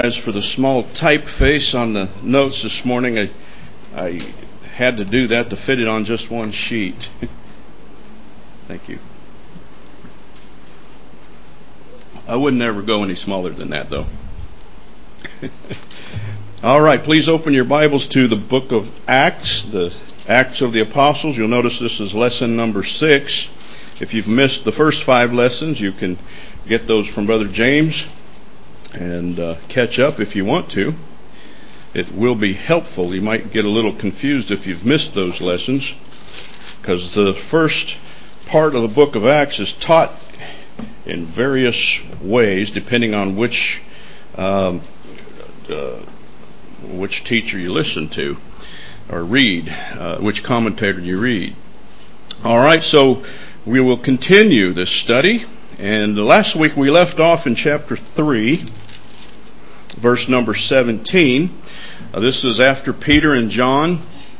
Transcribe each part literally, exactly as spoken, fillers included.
As for the small typeface on the notes this morning, I, I had to do that to fit it on just one sheet. Thank you. I would never go any smaller than that, though. All right, please open your Bibles to the book of Acts, the Acts of the Apostles. You'll notice this is lesson number six. If you've missed the first five lessons, you can get those from Brother James and uh, catch up if you want to. It will be helpful. You might get a little confused if you've missed those lessons, because the first part of the book of Acts is taught in various ways depending on which um, uh, which teacher you listen to or read, uh, which commentator you read. All right, so we will continue this study. And last week we left off in chapter three, verse number seventeen. Uh, this is after Peter and John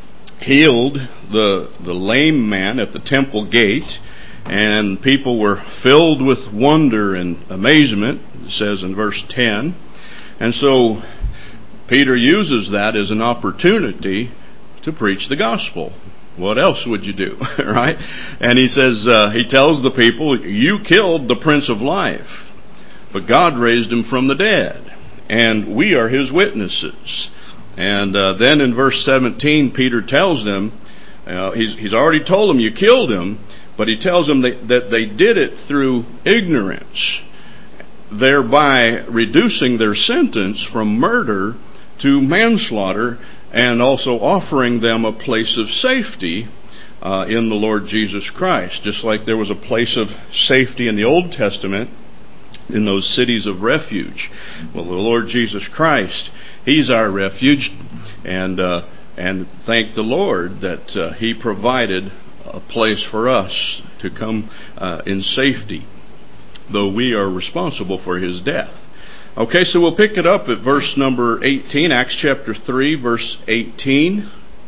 healed the the lame man at the temple gate, and people were filled with wonder and amazement, it says in verse ten. And so Peter uses that as an opportunity to preach the gospel. What else would you do, right? And he says, uh, he tells the people, you killed the Prince of Life, but God raised him from the dead, and we are his witnesses. And uh, then in verse seventeen, Peter tells them, uh, he's, he's already told them you killed him, but he tells them that, that they did it through ignorance, thereby reducing their sentence from murder to manslaughter, and also offering them a place of safety uh, in the Lord Jesus Christ. Just like there was a place of safety in the Old Testament in those cities of refuge. Well, the Lord Jesus Christ, He's our refuge, and uh, and thank the Lord that uh, He provided a place for us to come uh, in safety, though we are responsible for His death. Okay, so we'll pick it up at verse number eighteen, Acts chapter three, verse eighteen.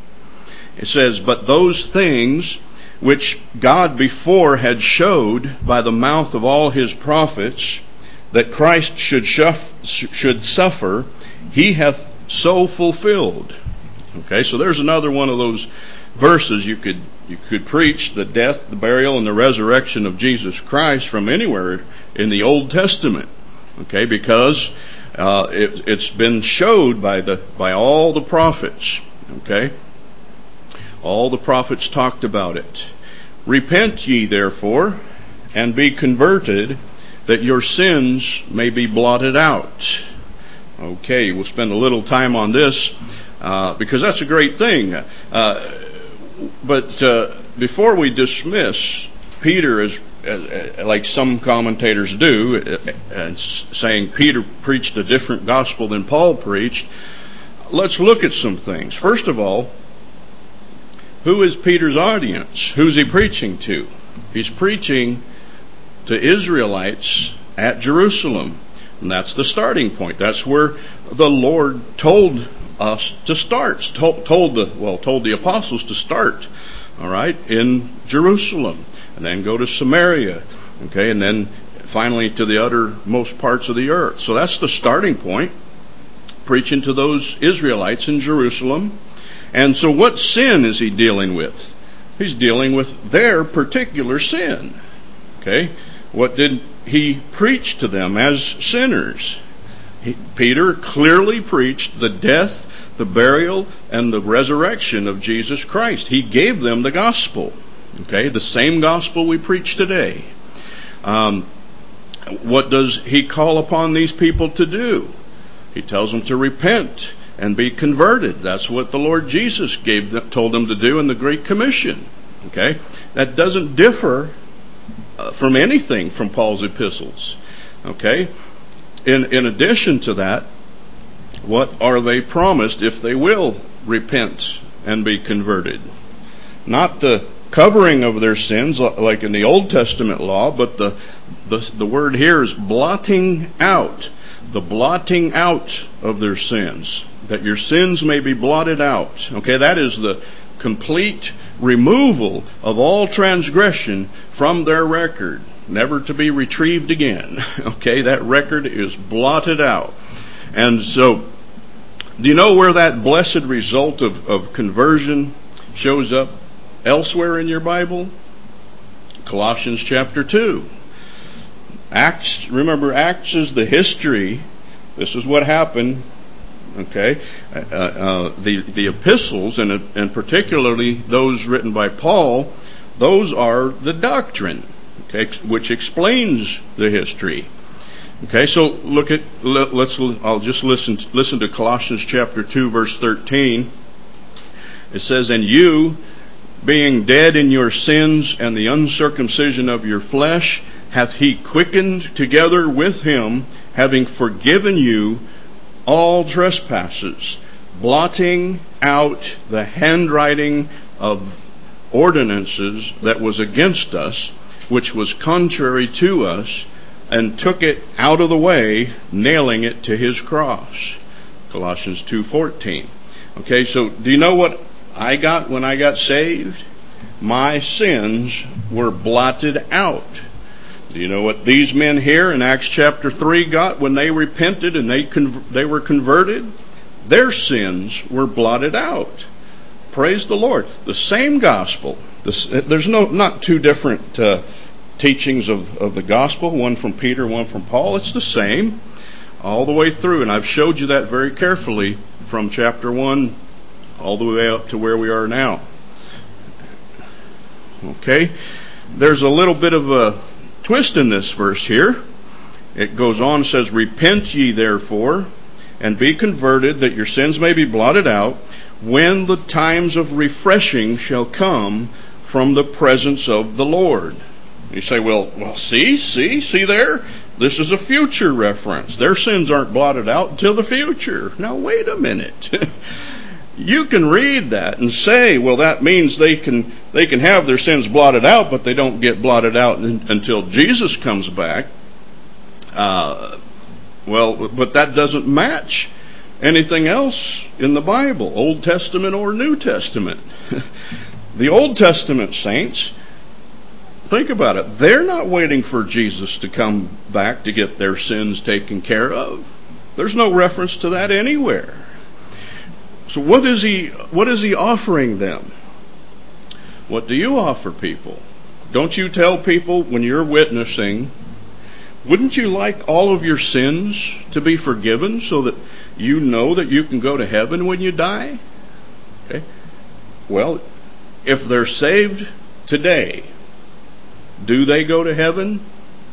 It says, but those things which God before had showed by the mouth of all His prophets, that Christ should, shuff, should suffer, He hath so fulfilled. Okay, so there's another one of those verses you could you could preach the death, the burial, and the resurrection of Jesus Christ from anywhere in the Old Testament. Okay, because uh, it, it's been showed by the by all the prophets. Okay, all the prophets talked about it. Repent ye therefore, and be converted, that your sins may be blotted out. Okay, we'll spend a little time on this uh, because that's a great thing. Uh, but uh, before we dismiss, Peter is, uh, like some commentators do, uh, saying Peter preached a different gospel than Paul preached. Let's look at some things. First of all, who is Peter's audience? Who's he preaching to? He's preaching to Israelites at Jerusalem. And that's the starting point. That's where the Lord told us to start. Told, told the well, told the apostles to start. All right, in Jerusalem, and then go to Samaria. Okay, and then finally to the uttermost parts of the earth. So that's the starting point. Preaching to those Israelites in Jerusalem. And so what sin is he dealing with? He's dealing with their particular sin. Okay, what did he preach to them as sinners? He, Peter clearly preached the death, the burial, and the resurrection of Jesus Christ. He gave them the gospel. Okay, the same gospel we preach today. Um, what does he call upon these people to do? He tells them to repent and be converted. That's what the Lord Jesus gave them, told them to do in the Great Commission. Okay, that doesn't differ uh, from anything from Paul's epistles. Okay, in in addition to that, what are they promised if they will repent and be converted? Not the covering of their sins like in the Old Testament law, but the the, the word here is blotting out. The blotting out of their sins. That your sins may be blotted out. Okay, that is the complete removal of all transgression from their record, never to be retrieved again. Okay, that record is blotted out. And so, do you know where that blessed result of, of conversion shows up elsewhere in your Bible? Colossians chapter two. Acts, remember, Acts is the history. This is what happened. Okay, uh, uh, the the epistles, and and particularly those written by Paul, those are the doctrine, okay, which explains the history. Okay, so look at let, let's. I'll just listen listen to Colossians chapter two, verse thirteen. It says, "And you, being dead in your sins and the uncircumcision of your flesh, hath he quickened together with him, having forgiven you all trespasses, blotting out the handwriting of ordinances that was against us, which was contrary to us, and took it out of the way, nailing it to his cross." Colossians two fourteen. Okay, so do you know what I got when I got saved? My sins were blotted out. Do you know what these men here in Acts chapter three got when they repented and they con- they were converted? Their sins were blotted out. Praise the Lord. The same gospel. This, there's no not two different uh, teachings of, of the gospel, one from Peter, one from Paul. It's the same all the way through. And I've showed you that very carefully from chapter one all the way up to where we are now. Okay. There's a little bit of a twist in this verse here. It goes on and says, "Repent ye therefore, and be converted, that your sins may be blotted out, when the times of refreshing shall come from the presence of the Lord." You say, well, well, see, see, see there? This is a future reference. Their sins aren't blotted out until the future. Now, wait a minute. You can read that and say, well, that means they can they can have their sins blotted out, but they don't get blotted out in, until Jesus comes back. Uh, well, but that doesn't match anything else in the Bible, Old Testament or New Testament. The Old Testament saints, think about it. They're not waiting for Jesus to come back to get their sins taken care of. There's no reference to that anywhere. So what is he what is he offering them? What do you offer people? Don't you tell people when you're witnessing, wouldn't you like all of your sins to be forgiven so that you know that you can go to heaven when you die? Okay. Well, if they're saved today, do they go to heaven?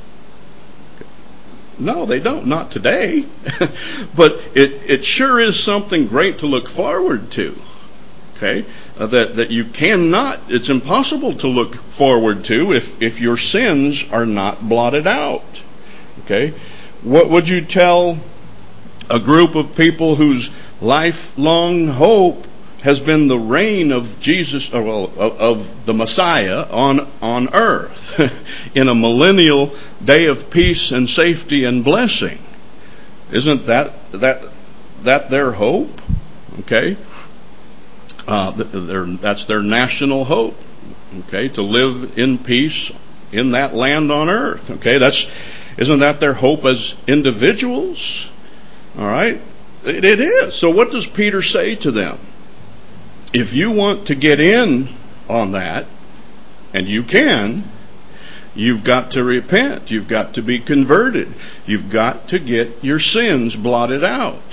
No, they don't. Not today. But it, it sure is something great to look forward to. Okay? Uh, that, that you cannot, it's impossible to look forward to if, if your sins are not blotted out. Okay? What would you tell a group of people whose lifelong hope has been the reign of Jesus, or well, of, of the Messiah on on earth in a millennial day of peace and safety and blessing? Isn't that that that their hope? Okay, uh, their, that's their national hope. Okay, to live in peace in that land on earth. Okay, that's isn't that their hope as individuals? All right, it, it is. So what does Peter say to them? If you want to get in on that, and you can, you've got to repent. You've got to be converted. You've got to get your sins blotted out.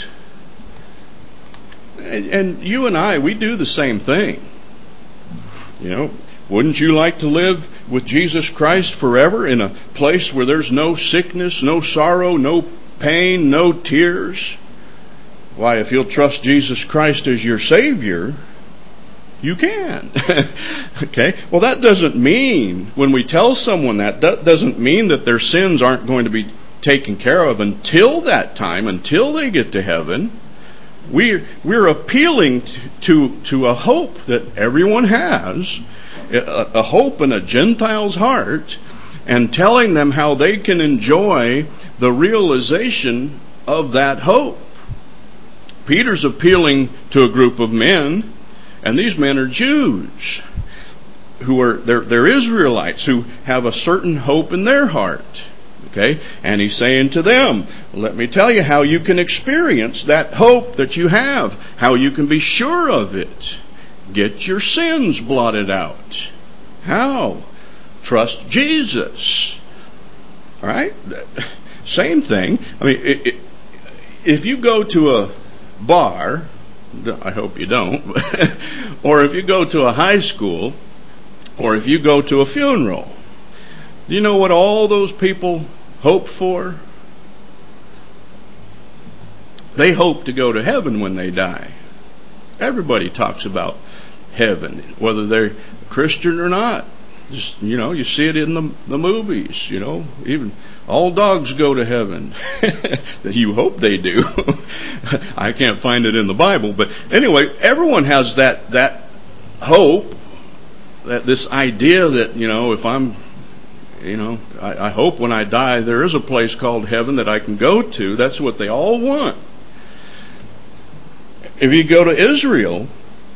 And, and you and I, we do the same thing. You know, wouldn't you like to live with Jesus Christ forever in a place where there's no sickness, no sorrow, no pain, no tears? Why, if you'll trust Jesus Christ as your Savior, you can. Okay? Well, that doesn't mean, when we tell someone that, that doesn't mean that their sins aren't going to be taken care of until that time, until they get to heaven. We're, we're appealing to, to, to a hope that everyone has, a, a hope in a Gentile's heart, and telling them how they can enjoy the realization of that hope. Peter's appealing to a group of men, and these men are Jews who are they're, they're Israelites who have a certain hope in their heart. Okay? And he's saying to them, let me tell you how you can experience that hope that you have, how you can be sure of it. Get your sins blotted out. How? Trust Jesus. All right? Same thing. I mean, it, it, if you go to a bar, I hope you don't, or if you go to a high school, or if you go to a funeral, do you know what all those people hope for? They hope to go to heaven when they die. Everybody talks about heaven, whether they're Christian or not. Just, you know, you see it in the, the movies, you know, even all dogs go to heaven. You hope they do. I can't find it in the Bible, but anyway, everyone has that, that hope, that this idea that, you know, if I'm, you know, I, I hope when I die there is a place called heaven that I can go to. That's what they all want. If you go to Israel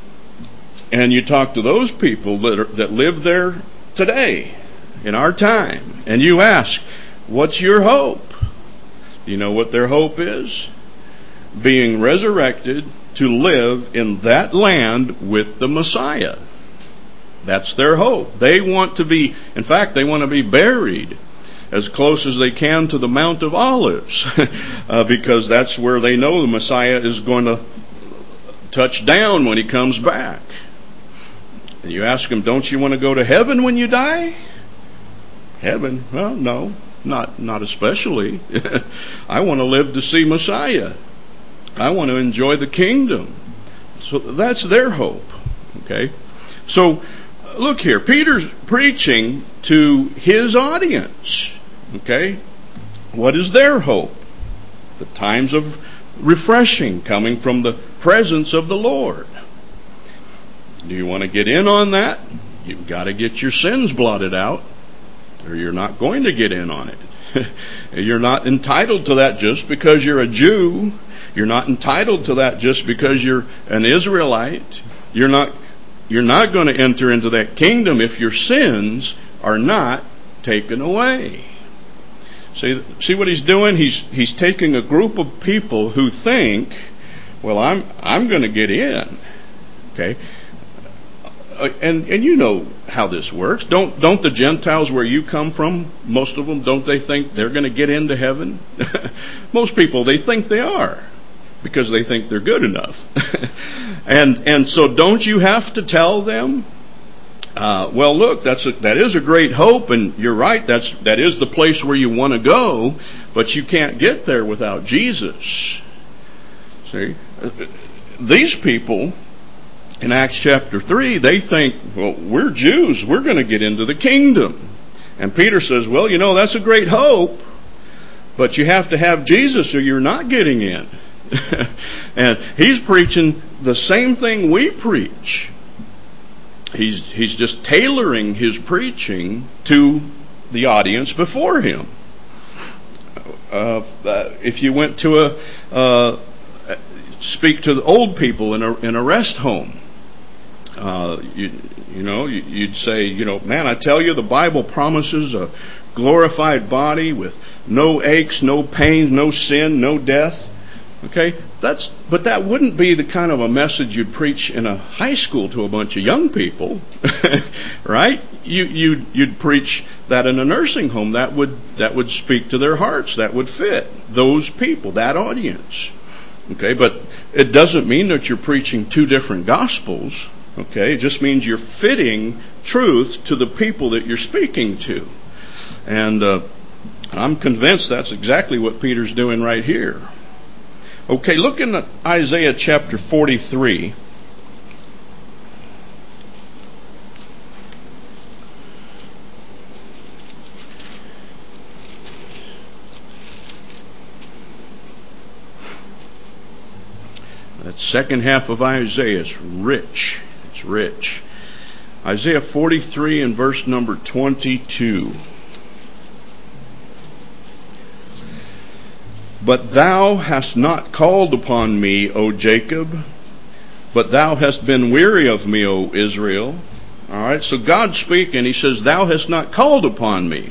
and you talk to those people that are, that live there today, in our time, and you ask, what's your hope? You know what their hope is? Being resurrected to live in that land with the Messiah. That's their hope. They want to be, in fact, they want to be buried as close as they can to the Mount of Olives, uh, because that's where they know the Messiah is going to touch down when he comes back. And you ask them, don't you want to go to heaven when you die? Heaven? Well, no, not not especially. I want to live to see Messiah. I want to enjoy the kingdom. So that's their hope. Okay? So look here, Peter's preaching to his audience. Okay? What is their hope? The times of refreshing coming from the presence of the Lord. Do you want to get in on that? You've got to get your sins blotted out, or you're not going to get in on it. You're not entitled to that just because you're a Jew. You're not entitled to that just because you're an Israelite. You're not, you're not going to enter into that kingdom if your sins are not taken away. See, see what he's doing? He's he's taking a group of people who think, well, I'm I'm going to get in. Okay? Uh, and and you know how this works. Don't don't the Gentiles where you come from, most of them, don't they think they're going to get into heaven? Most people, they think they are, because they think they're good enough. and and so don't you have to tell them, uh, well, look, that's a, that is a great hope, and you're right, that's that is the place where you want to go, but you can't get there without Jesus. See, these people in Acts chapter three, they think, well, we're Jews, we're going to get into the kingdom. And Peter says, well, you know, that's a great hope, but you have to have Jesus or you're not getting in. And he's preaching the same thing we preach. He's he's just tailoring his preaching to the audience before him. Uh, uh, if you went to a uh, speak to the old people in a in a rest home, uh, you you know you'd say, you know, man, I tell you, the Bible promises a glorified body with no aches, no pains, no sin, no death. Okay, that's but that wouldn't be the kind of a message you'd preach in a high school to a bunch of young people, right? You you'd you'd preach that in a nursing home. That would that would speak to their hearts. That would fit those people, that audience. Okay, but it doesn't mean that you're preaching two different gospels. Okay, it just means you're fitting truth to the people that you're speaking to, and uh, I'm convinced that's exactly what Peter's doing right here. Okay, look in Isaiah chapter forty-three. That second half of Isaiah is rich. It's rich. Isaiah forty-three and verse number twenty-two. But thou hast not called upon me, O Jacob, but thou hast been weary of me, O Israel. All right, so God's speaking. He says, thou hast not called upon me.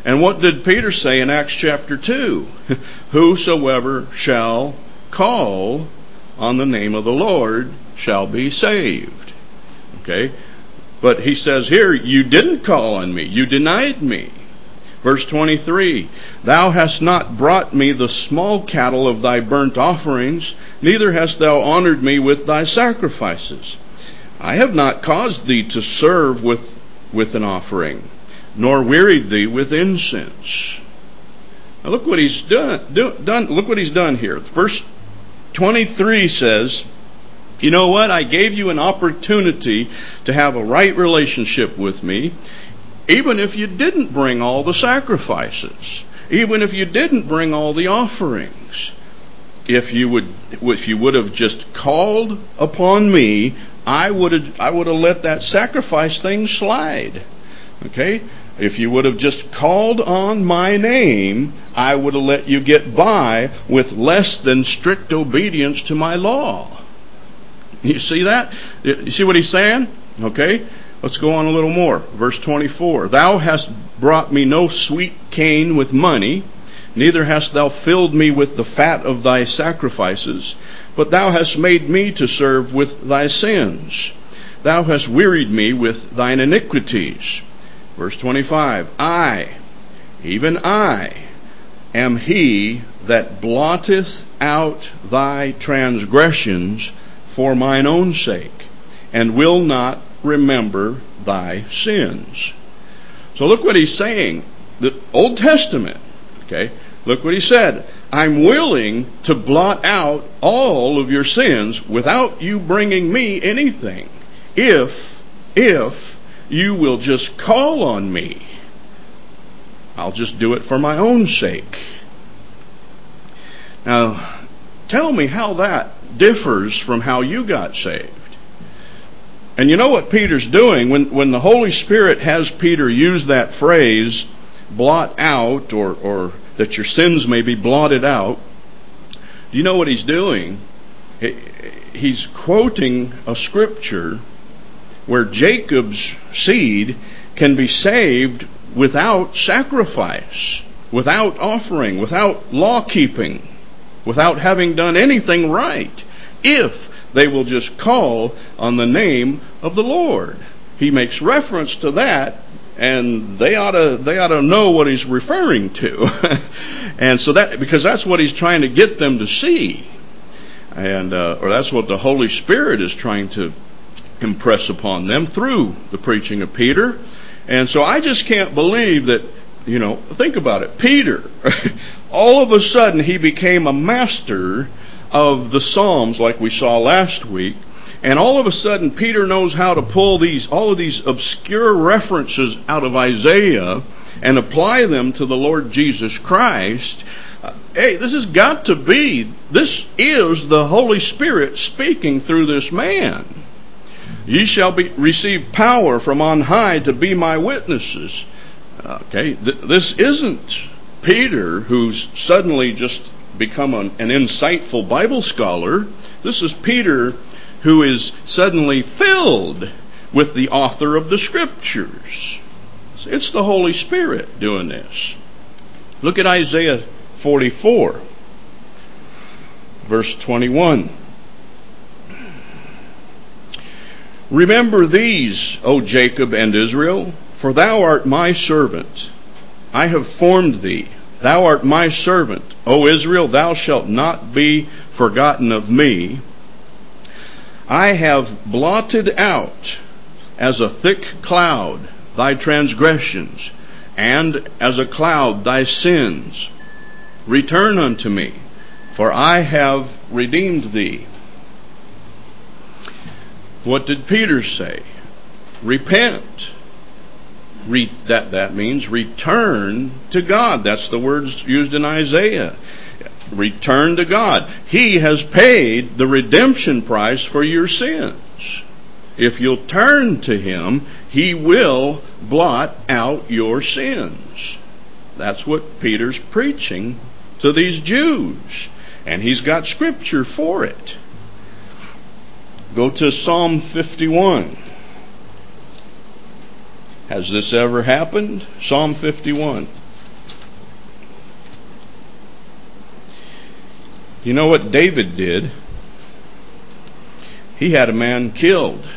And what did Peter say in Acts chapter two? Whosoever shall call on the name of the Lord shall be saved. Okay? But he says here, you didn't call on me. You denied me. Verse twenty-three, thou hast not brought me the small cattle of thy burnt offerings, neither hast thou honored me with thy sacrifices. I have not caused thee to serve with, with an offering, nor wearied thee with incense. Now look what he's done, do, done. Look what he's done here. Verse twenty-three says, you know what? I gave you an opportunity to have a right relationship with me, even if you didn't bring all the sacrifices, even if you didn't bring all the offerings. If you would, if you would have just called upon me, I would have, I would have let that sacrifice thing slide. Okay? If you would have just called on my name, I would have let you get by with less than strict obedience to my law. You see that? You see what he's saying? Okay? Let's go on a little more. Verse twenty-four. Thou hast brought me no sweet cane with money, neither hast thou filled me with the fat of thy sacrifices, but thou hast made me to serve with thy sins. Thou hast wearied me with thine iniquities. Verse twenty-five. I, even I, am he that blotteth out thy transgressions for mine own sake, and will not remember thy sins. So look what he's saying. The Old Testament, okay, look what he said. I'm willing to blot out all of your sins without you bringing me anything, if, if you will just call on me. I'll just do it for my own sake. Now, tell me how that differs from how you got saved. And you know what Peter's doing? When when the Holy Spirit has Peter use that phrase, blot out, or, or that your sins may be blotted out, do you know what he's doing? He's quoting a scripture where Jacob's seed can be saved without sacrifice, without offering, without law keeping, without having done anything right, if they will just call on the name of the Lord. He makes reference to that, and they ought to they ought to know what he's referring to. And so that, because that's what he's trying to get them to see, and uh, or that's what the Holy Spirit is trying to impress upon them through the preaching of Peter. And so I just can't believe that, you know, think about it. Peter, all of a sudden he became a master of the Psalms, like we saw last week, and all of a sudden Peter knows how to pull these all of these obscure references out of Isaiah and apply them to the Lord Jesus Christ. Uh, hey, this has got to be, this is the Holy Spirit speaking through this man. Ye shall be receive power from on high to be my witnesses. Okay, th- this isn't Peter who's suddenly just become an, an insightful Bible scholar. This is Peter who is suddenly filled with the author of the Scriptures. It's the Holy Spirit doing this. Look at Isaiah forty-four, verse twenty-one. Remember these, O Jacob and Israel, for thou art my servant. I have formed thee. Thou art my servant. O Israel, thou shalt not be forgotten of me. I have blotted out as a thick cloud thy transgressions, and as a cloud thy sins. Return unto me, for I have redeemed thee. What did Peter say? Repent. Re- that, that means return to God. That's the words used in Isaiah. Return to God. He has paid the redemption price for your sins. If you'll turn to Him, He will blot out your sins. That's what Peter's preaching to these Jews. And he's got scripture for it. Go to Psalm fifty-one. Has this ever happened? Psalm fifty-one. You know what David did? He had a man killed.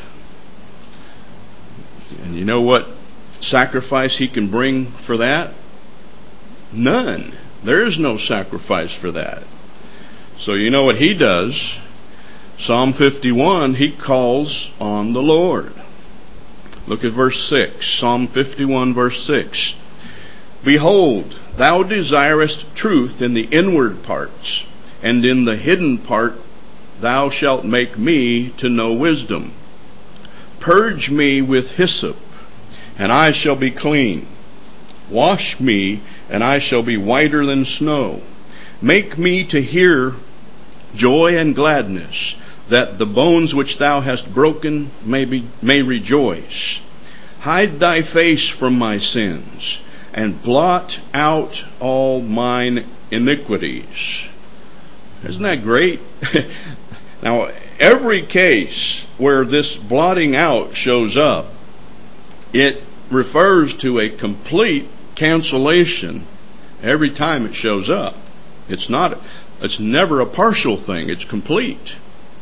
And you know what sacrifice he can bring for that? None. There is no sacrifice for that. So you know what he does? Psalm fifty-one, he calls on the Lord. Look at verse six. Psalm fifty-one, verse six. Behold, thou desirest truth in the inward parts, and in the hidden part thou shalt make me to know wisdom. Purge me with hyssop, and I shall be clean. Wash me, and I shall be whiter than snow. Make me to hear joy and gladness, that the bones which thou hast broken may be, may rejoice. Hide thy face from my sins, and blot out all mine iniquities. Isn't that great? Now, every case where this blotting out shows up, it refers to a complete cancellation every time it shows up. It's not, it's never a partial thing. It's complete.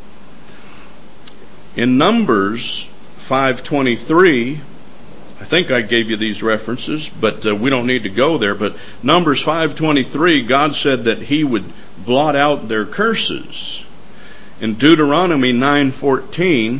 In Numbers five twenty-three, I think I gave you these references, but uh, we don't need to go there. But Numbers five twenty-three, God said that He would blot out their curses. In Deuteronomy nine fourteen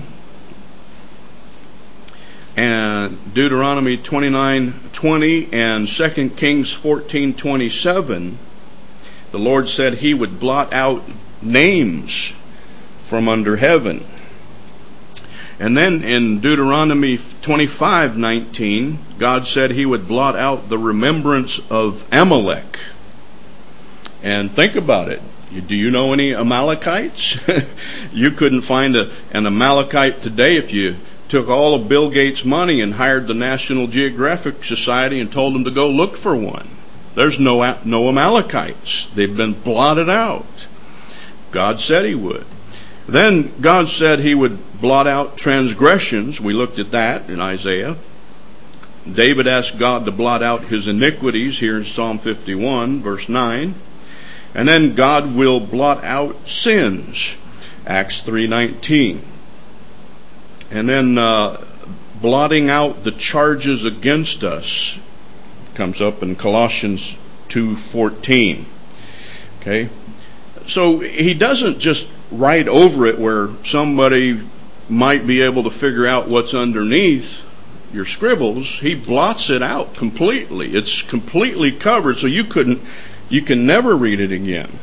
and Deuteronomy twenty-nine twenty and Second Kings fourteen twenty-seven, the Lord said He would blot out names from under heaven. And then in Deuteronomy twenty-five nineteen, God said He would blot out the remembrance of Amalek. And think about it. Do you know any Amalekites? You couldn't find a, an Amalekite today if you took all of Bill Gates' money and hired the National Geographic Society and told them to go look for one. There's no, no Amalekites. They've been blotted out. God said He would. Then God said He would blot out transgressions. We looked at that in Isaiah. David asked God to blot out his iniquities here in Psalm fifty-one, verse nine. And then God will blot out sins, Acts three nineteen. And then uh, blotting out the charges against us comes up in Colossians two fourteen. Okay? So He doesn't just write over it where somebody might be able to figure out what's underneath your scribbles. He blots it out completely. It's completely covered, so you couldn't, you can never read it again.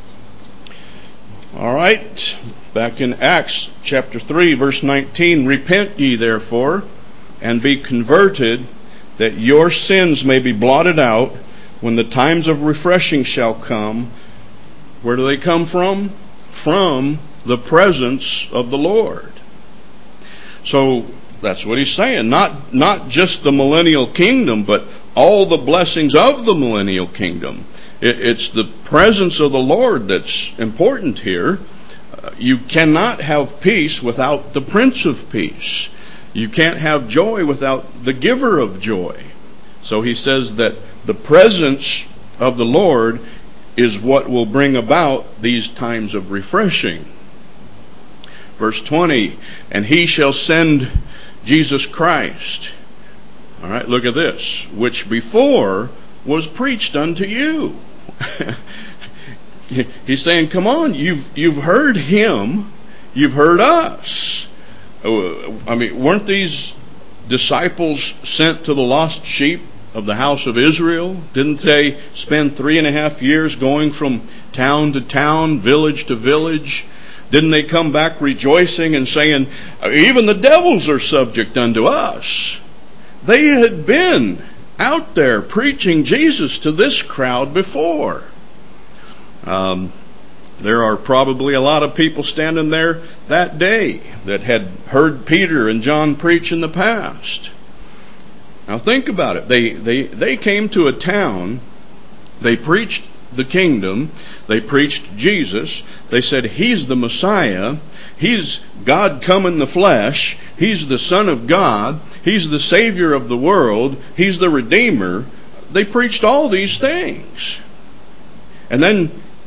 All right, back in Acts chapter three, verse nineteen, repent ye therefore, and be converted, that your sins may be blotted out, when the times of refreshing shall come. Where do they come from? From the presence of the Lord. So that's what He's saying. Not, not just the millennial kingdom, but all the blessings of the millennial kingdom. It, it's the presence of the Lord that's important here. Uh, you cannot have peace without the Prince of Peace. You can't have joy without the giver of joy. So He says that the presence of the Lord is what will bring about these times of refreshing. Verse twenty, and He shall send Jesus Christ. All right, look at this. Which before was preached unto you. He's saying, come on, you've, you've heard Him, you've heard us. I mean, weren't these disciples sent to the lost sheep of the house of Israel? Didn't they spend three and a half years going from town to town, village to village? Didn't they come back rejoicing and saying, even the devils are subject unto us? They had been out there preaching Jesus to this crowd before. Um, there are probably a lot of people standing there that day that had heard Peter and John preach in the past. Now think about it. They, they, they came to a town, they preached the kingdom, they preached Jesus, they said He's the Messiah, He's God come in the flesh, He's the Son of God, He's the Savior of the world, He's the Redeemer. They preached all these things. And then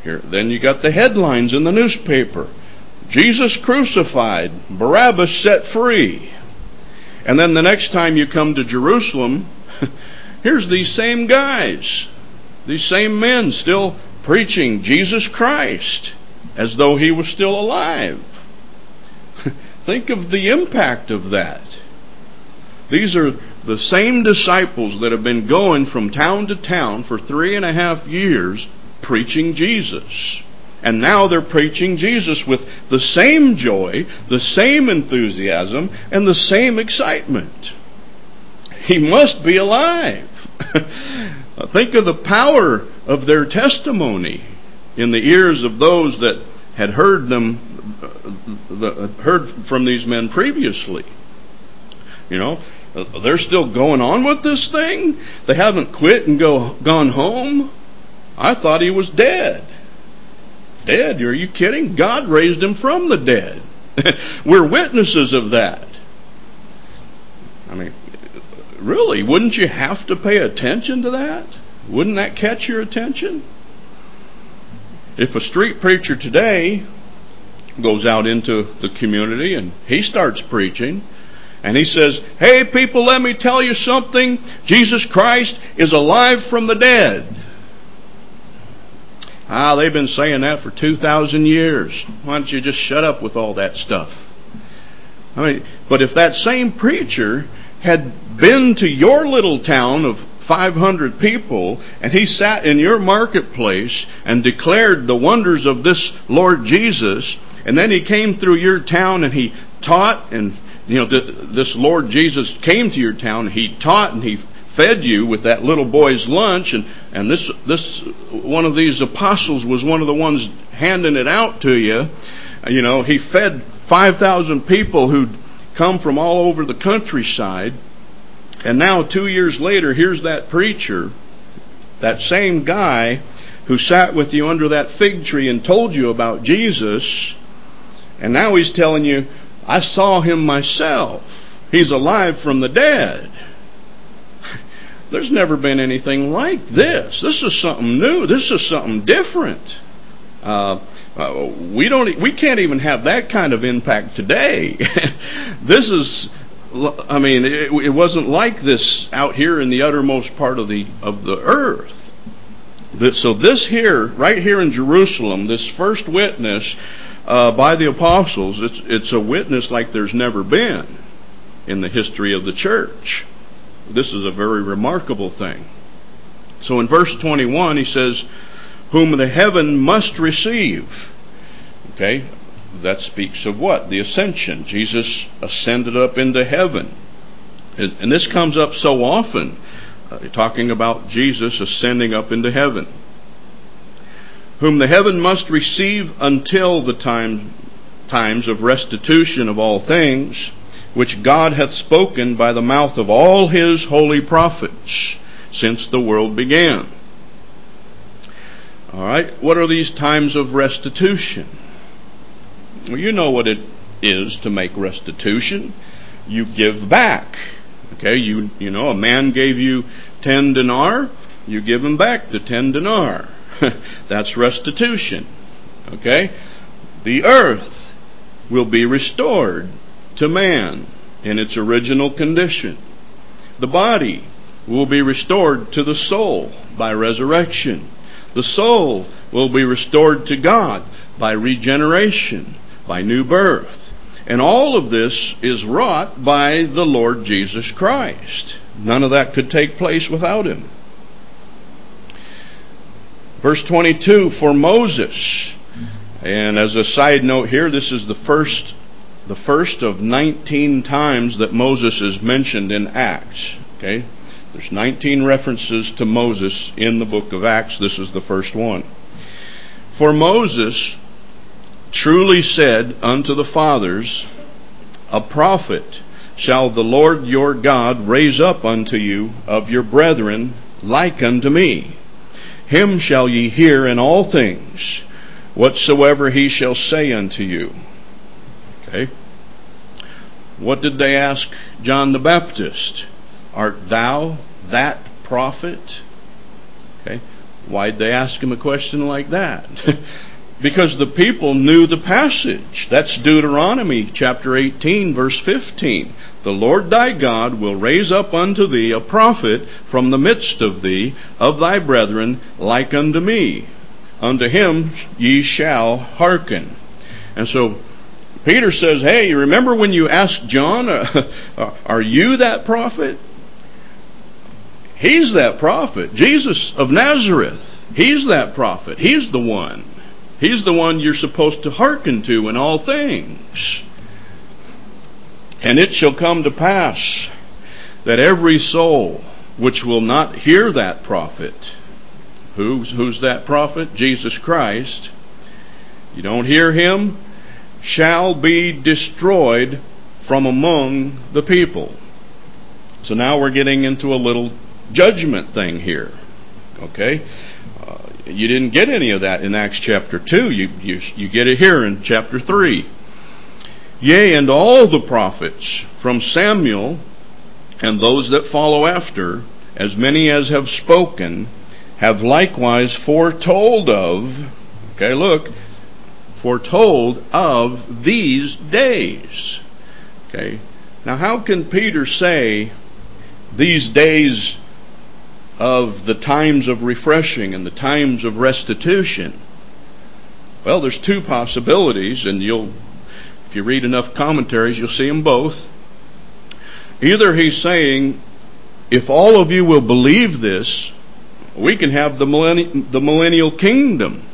Here, then you got the headlines in the newspaper. Jesus crucified, Barabbas set free. And then the next time you come to Jerusalem, here's these same guys, these same men still preaching Jesus Christ as though he was still alive. Think of the impact of that. These are the same disciples that have been going from town to town for three and a half years preaching Jesus. And now they're preaching Jesus with the same joy, the same enthusiasm, and the same excitement. He must be alive. Think of the power of their testimony in the ears of those that had heard them, uh, heard from these men previously. You know, they're still going on with this thing. They haven't quit and go gone home. I thought he was dead. Dead? Are you kidding? God raised him from the dead. We're witnesses of that. I mean, really, wouldn't you have to pay attention to that? Wouldn't that catch your attention? If a street preacher today goes out into the community and he starts preaching and he says, "Hey people, let me tell you something. Jesus Christ is alive from the dead." Ah, they've been saying that for two thousand years. Why don't you just shut up with all that stuff? I mean, but if that same preacher had been to your little town of five hundred people and he sat in your marketplace and declared the wonders of this Lord Jesus, and then he came through your town and he taught, and you know, this Lord Jesus came to your town, he taught and he fed you with that little boy's lunch, and, and this this one of these apostles was one of the ones handing it out to you. You know, he fed five thousand people who'd come from all over the countryside. And now two years later, here's that preacher, that same guy who sat with you under that fig tree and told you about Jesus. And now he's telling you, "I saw him myself. He's alive from the dead." There's never been anything like this. This is something new. This is something different. Uh, uh, we don't. We can't even have that kind of impact today. This is. I mean, it, it wasn't like this out here in the uttermost part of the of the earth. That, so this here, right here in Jerusalem, this first witness uh, by the apostles, it's it's a witness like there's never been in the history of the church. This is a very remarkable thing. So in verse twenty-one, he says, "Whom the heaven must receive." Okay, that speaks of what? The ascension. Jesus ascended up into heaven. And this comes up so often, uh, talking about Jesus ascending up into heaven. "Whom the heaven must receive until the time times of restitution of all things, which God hath spoken by the mouth of all his holy prophets since the world began." All right, what are these times of restitution? Well, you know what it is to make restitution. You give back. Okay, you you know, a man gave you ten denar, you give him back the ten denar. That's restitution. Okay? The earth will be restored to man in its original condition. The body will be restored to the soul by resurrection. The soul will be restored to God by regeneration, by new birth. And all of this is wrought by the Lord Jesus Christ. None of that could take place without him. Verse twenty-two, "For Moses," and as a side note here, this is the first the first of nineteen times that Moses is mentioned in Acts. Okay? There's nineteen references to Moses in the book of Acts. This is the first one. "For Moses truly said unto the fathers, A prophet shall the Lord your God raise up unto you of your brethren like unto me. Him shall ye hear in all things, whatsoever he shall say unto you." Okay. What did they ask John the Baptist? "Art thou that prophet?" Okay. Why'd they ask him a question like that? Because the people knew the passage. That's Deuteronomy chapter eighteen, verse fifteen. The Lord thy God will raise up unto thee a prophet from the midst of thee, of thy brethren, like unto me. Unto him ye shall hearken. And so Peter says, hey, remember when you asked John, uh, are you that prophet? He's that prophet. Jesus of Nazareth. He's that prophet. He's the one. He's the one you're supposed to hearken to in all things. And it shall come to pass that every soul which will not hear that prophet, who's, who's that prophet? Jesus Christ. You don't hear him, shall be destroyed from among the people. So now we're getting into a little judgment thing here. Okay? Uh, you didn't get any of that in Acts chapter two. You, you, you get it here in chapter three. Yea, and all the prophets from Samuel and those that follow after, as many as have spoken, have likewise foretold of, okay, look, foretold of these days. Okay. Now how can Peter say these days of the times of refreshing and the times of restitution? Well, there's two possibilities, and you'll, if you read enough commentaries, you'll see them both. Either he's saying, if all of you will believe this, we can have the millenni- the millennial kingdom.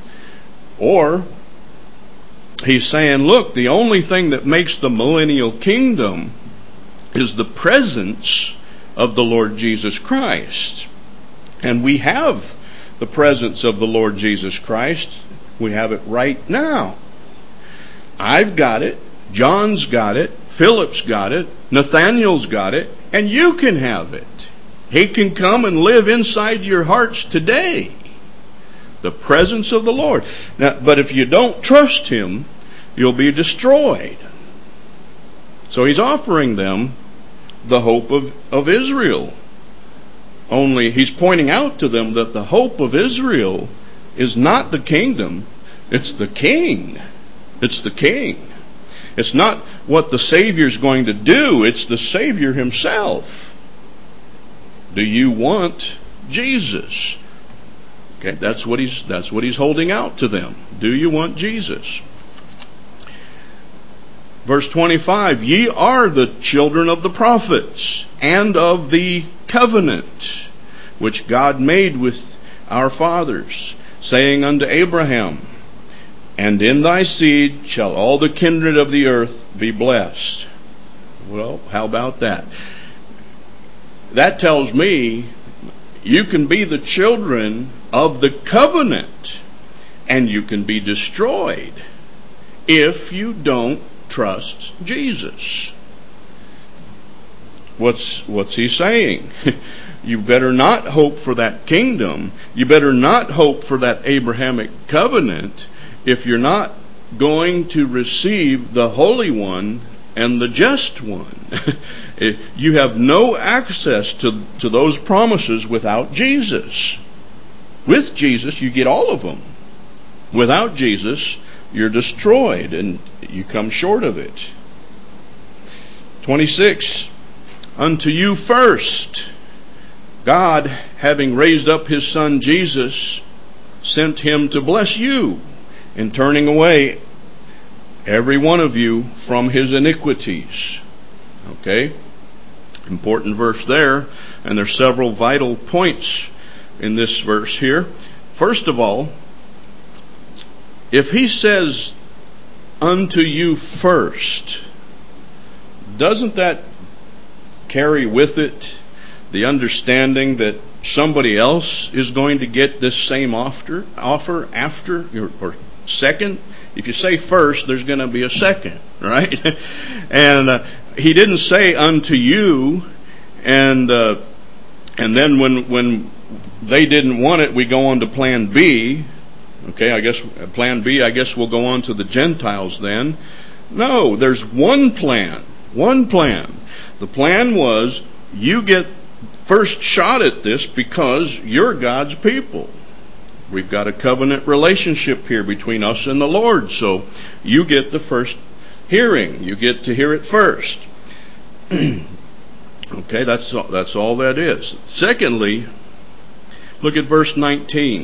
Or he's saying, look, the only thing that makes the millennial kingdom is the presence of the Lord Jesus Christ. And we have the presence of the Lord Jesus Christ. We have it right now. I've got it. John's got it. Philip's got it. Nathaniel's got it. And you can have it. He can come and live inside your hearts today. The presence of the Lord. Now, but if you don't trust him, you'll be destroyed. So he's offering them the hope of, of Israel. Only he's pointing out to them that the hope of Israel is not the kingdom, it's the king. It's the king. It's not what the Savior's going to do, it's the Savior himself. Do you want Jesus? Okay, that's what he's that's what he's holding out to them. Do you want Jesus? Verse twenty-five, ye are the children of the prophets and of the covenant which God made with our fathers, saying unto Abraham, and in thy seed shall all the kindred of the earth be blessed. Well, how about that? That tells me you can be the children of the covenant and you can be destroyed if you don't trust Jesus. What's what's he saying? You better not hope for that kingdom. You better not hope for that Abrahamic covenant if you're not going to receive the Holy One and the Just One. You have no access to, to those promises without Jesus. With Jesus, you get all of them. Without Jesus, you're destroyed and you come short of it. twenty-six, unto you first, God, having raised up his Son Jesus, sent him to bless you in turning away every one of you from his iniquities. Okay? Important verse there. And there's several vital points in this verse here. First of all, if he says, unto you first, doesn't that carry with it the understanding that somebody else is going to get this same offer, offer after or, or second? If you say first, there's going to be a second, right? And uh, he didn't say unto you, and uh, and then when when they didn't want it, we go on to plan B. Okay, I guess plan B, I guess we'll go on to the Gentiles then. No, there's one plan. One plan. The plan was you get first shot at this because you're God's people. We've got a covenant relationship here between us and the Lord, so you get the first hearing. You get to hear it first. Okay, that's all, that's all that is. Secondly, look at verse nineteen.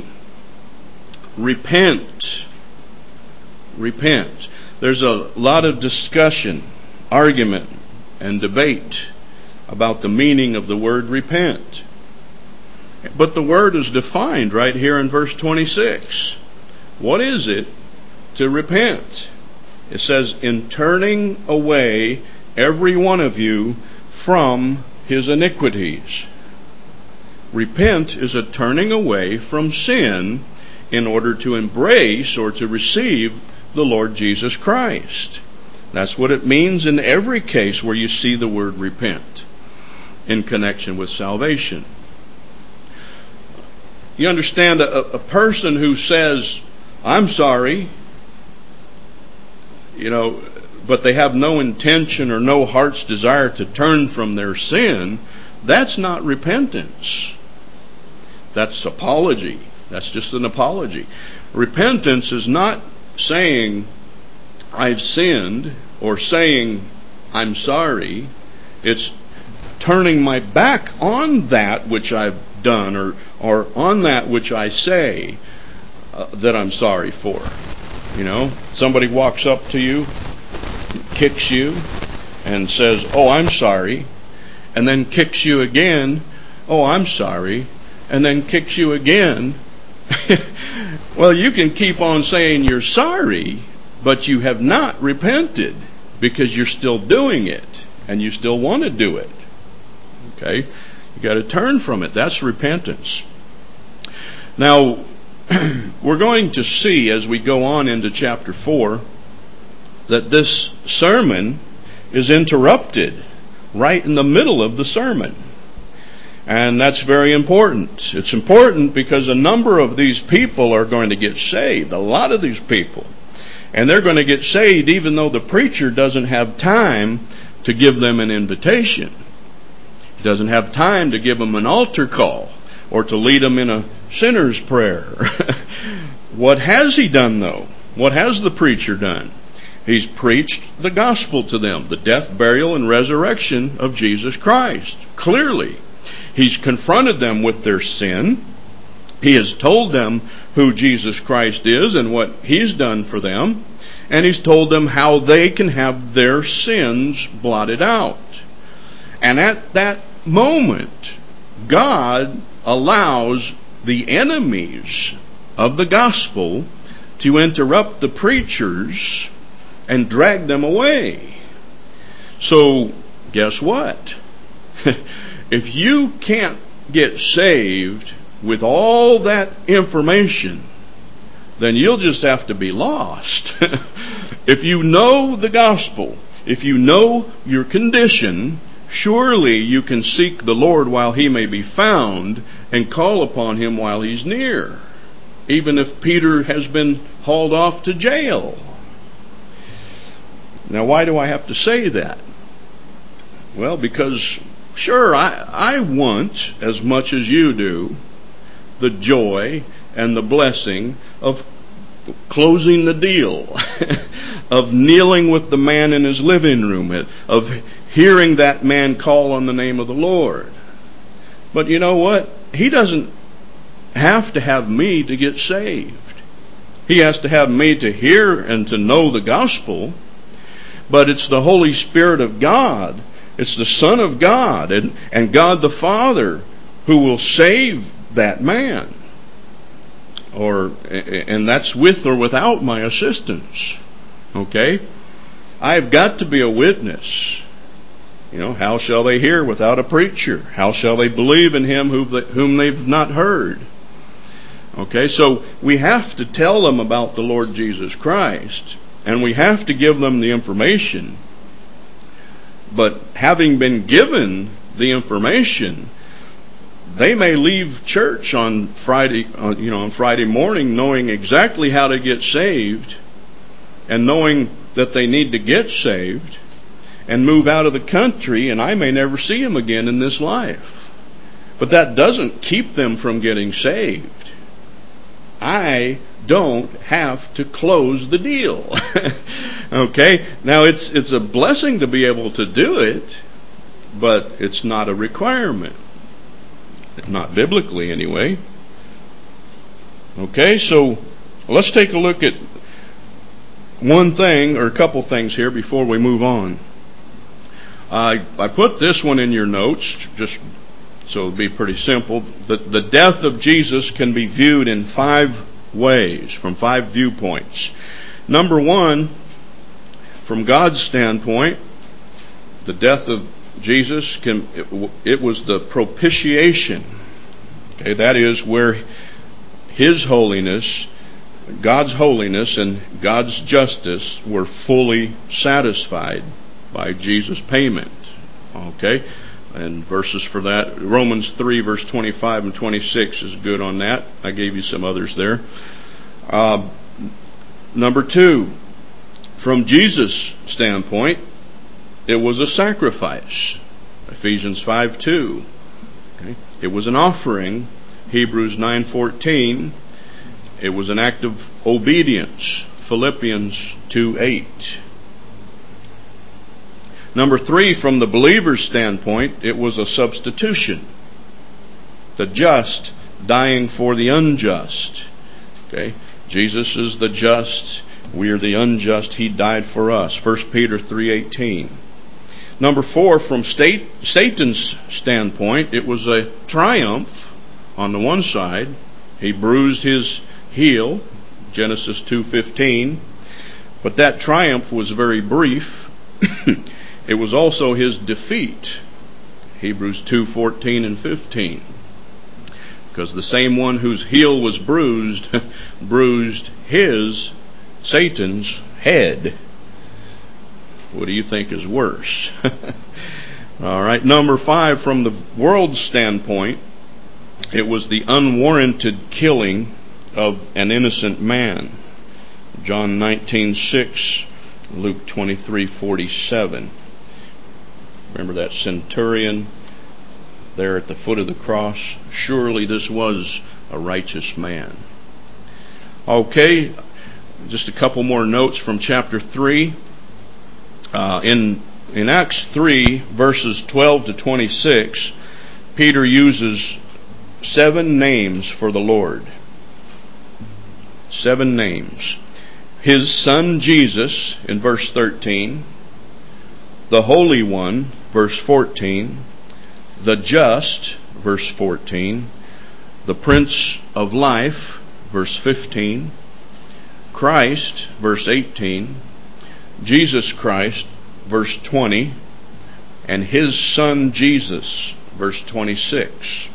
Repent. Repent. There's a lot of discussion, argument, and debate about the meaning of the word repent. But the word is defined right here in verse twenty-six. What is it to repent? It says, in turning away every one of you from his iniquities. Repent is a turning away from sin in order to embrace or to receive the Lord Jesus Christ. That's what it means in every case where you see the word repent in connection with salvation. You understand, a, a person who says, I'm sorry, you know, but they have no intention or no heart's desire to turn from their sin, that's not repentance. That's apology. That's just an apology. Repentance is not saying, I've sinned, or saying, I'm sorry. It's turning my back on that which I've done, or, or on that which I say uh, that I'm sorry for. You know, somebody walks up to you, kicks you, and says, oh, I'm sorry, and then kicks you again, oh, I'm sorry, and then kicks you again. Well, you can keep on saying you're sorry, but you have not repented because you're still doing it and you still want to do it. Okay? You got to turn from it. That's repentance. Now, we're going to see as we go on into chapter four that this sermon is interrupted right in the middle of the sermon. And that's very important. It's important because a number of these people are going to get saved. A lot of these people. And they're going to get saved even though the preacher doesn't have time to give them an invitation. He doesn't have time to give them an altar call or to lead them in a sinner's prayer. What has he done though? What has the preacher done? He's preached the gospel to them, the death, burial, and resurrection of Jesus Christ. Clearly. He's confronted them with their sin. He has told them who Jesus Christ is and what He's done for them. And He's told them how they can have their sins blotted out. And at that moment, God allows the enemies of the gospel to interrupt the preachers and drag them away. So, guess what? If you can't get saved with all that information, then you'll just have to be lost. If you know the gospel, if you know your condition, surely you can seek the Lord while He may be found and call upon Him while He's near, even if Peter has been hauled off to jail. Now, why do I have to say that? Well, because sure, I, I want, as much as you do, the joy and the blessing of closing the deal, of kneeling with the man in his living room, of hearing that man call on the name of the Lord. But you know what? He doesn't have to have me to get saved. He has to have me to hear and to know the gospel. But it's the Holy Spirit of God, it's the Son of God and, and God the Father who will save that man. Or, and that's with or without my assistance. Okay? I've got to be a witness. You know, how shall they hear without a preacher? How shall they believe in him whom they've not heard? Okay, so we have to tell them about the Lord Jesus Christ. And we have to give them the information. But having been given the information, they may leave church on Friday, you know, on Friday morning, knowing exactly how to get saved, and knowing that they need to get saved, and move out of the country, and I may never see them again in this life. But that doesn't keep them from getting saved. I don't have to close the deal. Okay? Now it's it's a blessing to be able to do it, but it's not a requirement. Not biblically anyway. Okay, so let's take a look at one thing or a couple things here before we move on. I I put this one in your notes just so it'll be pretty simple. The, the death of Jesus can be viewed in five ways, from five viewpoints. Number one, from God's standpoint, the death of Jesus, can it, it was the propitiation. Okay, that is where His holiness, God's holiness and God's justice were fully satisfied by Jesus' payment. Okay? And verses for that, Romans three, verse twenty-five and twenty-six is good on that. I gave you some others there. Uh, number two, from Jesus' standpoint, it was a sacrifice. Ephesians five two. Okay. It was an offering. Hebrews nine fourteen. It was an act of obedience. Philippians two eight. Number three, from the believer's standpoint, it was a substitution. The just dying for the unjust. Okay? Jesus is the just. We are the unjust. He died for us. First Peter three eighteen. Number four, from state, Satan's standpoint, it was a triumph on the one side. He bruised his heel. Genesis two fifteen. But that triumph was very brief. It was also his defeat. Hebrews two fourteen and fifteen. Because the same one whose heel was bruised, bruised his, Satan's, head. What do you think is worse? All right. Number five, from the world's standpoint, it was the unwarranted killing of an innocent man. John nineteen six, Luke twenty-three forty-seven. Remember that centurion there at the foot of the cross? Surely this was a righteous man. Okay, just a couple more notes from chapter three. Uh, in in Acts three, verses twelve to twenty-six, Peter uses seven names for the Lord. Seven names. His Son Jesus in verse thirteen. The Holy One, verse fourteen. The Just, verse fourteen. The Prince of Life, verse fifteen. Christ, verse eighteen. Jesus Christ, verse twenty. And His Son Jesus, verse twenty-six.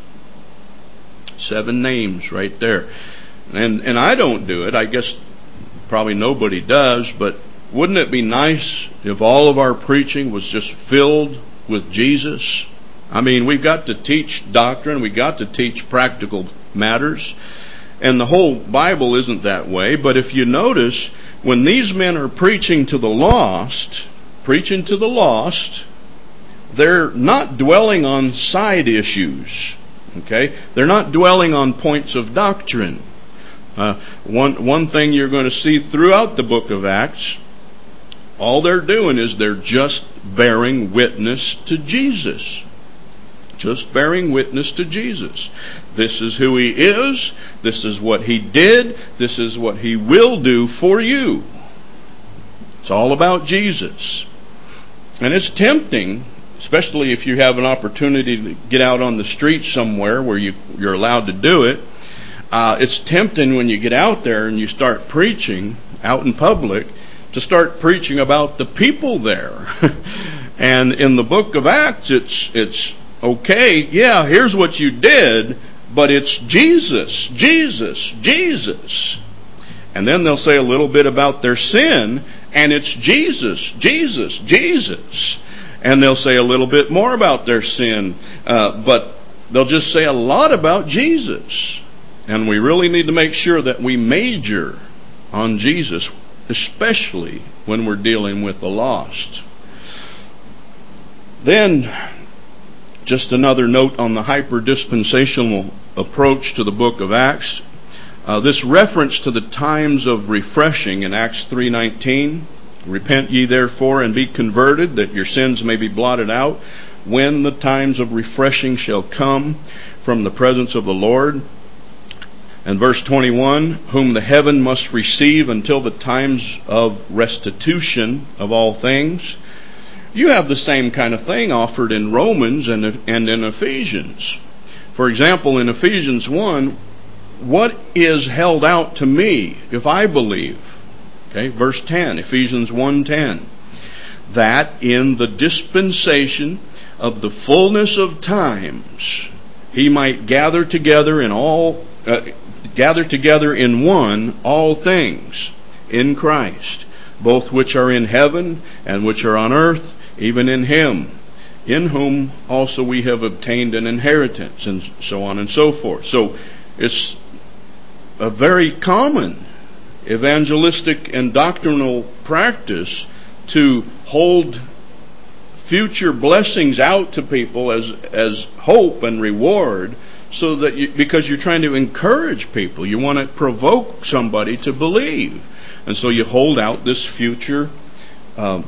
Seven names right there. And and I don't do it. I guess probably nobody does, but wouldn't it be nice if all of our preaching was just filled with Jesus? I mean, we've got to teach doctrine, we've got to teach practical matters, and the whole Bible isn't that way. But if you notice, when these men are preaching to the lost, preaching to the lost, they're not dwelling on side issues. Okay? They're not dwelling on points of doctrine. Uh, one one thing you're going to see throughout the book of Acts, all they're doing is they're just bearing witness to Jesus. Just bearing witness to Jesus. This is who He is. This is what He did. This is what He will do for you. It's all about Jesus. And it's tempting, especially if you have an opportunity to get out on the street somewhere where you, you're allowed to do it. Uh, it's tempting when you get out there and you start preaching out in public to start preaching about the people there. And in the book of Acts, it's it's okay, yeah, here's what you did, but it's Jesus, Jesus, Jesus. And then they'll say a little bit about their sin, and it's Jesus, Jesus, Jesus. And they'll say a little bit more about their sin, uh, but they'll just say a lot about Jesus. And we really need to make sure that we major on Jesus, especially when we're dealing with the lost. Then, just another note on the hyper-dispensational approach to the book of Acts. Uh, this reference to the times of refreshing in Acts three nineteen, repent ye therefore and be converted, that your sins may be blotted out, when the times of refreshing shall come from the presence of the Lord. And verse twenty-one, whom the heaven must receive until the times of restitution of all things. You have the same kind of thing offered in Romans and, and in Ephesians. For example, in Ephesians one, what is held out to me if I believe? Okay, verse ten, Ephesians one ten. That in the dispensation of the fullness of times he might gather together in all uh, gather together in one all things in Christ, both which are in heaven and which are on earth, even in him, in whom also we have obtained an inheritance, and so on and so forth. So it's a very common evangelistic and doctrinal practice to hold future blessings out to people as as hope and reward, so that you, because you're trying to encourage people, you want to provoke somebody to believe, and so you hold out this future uh,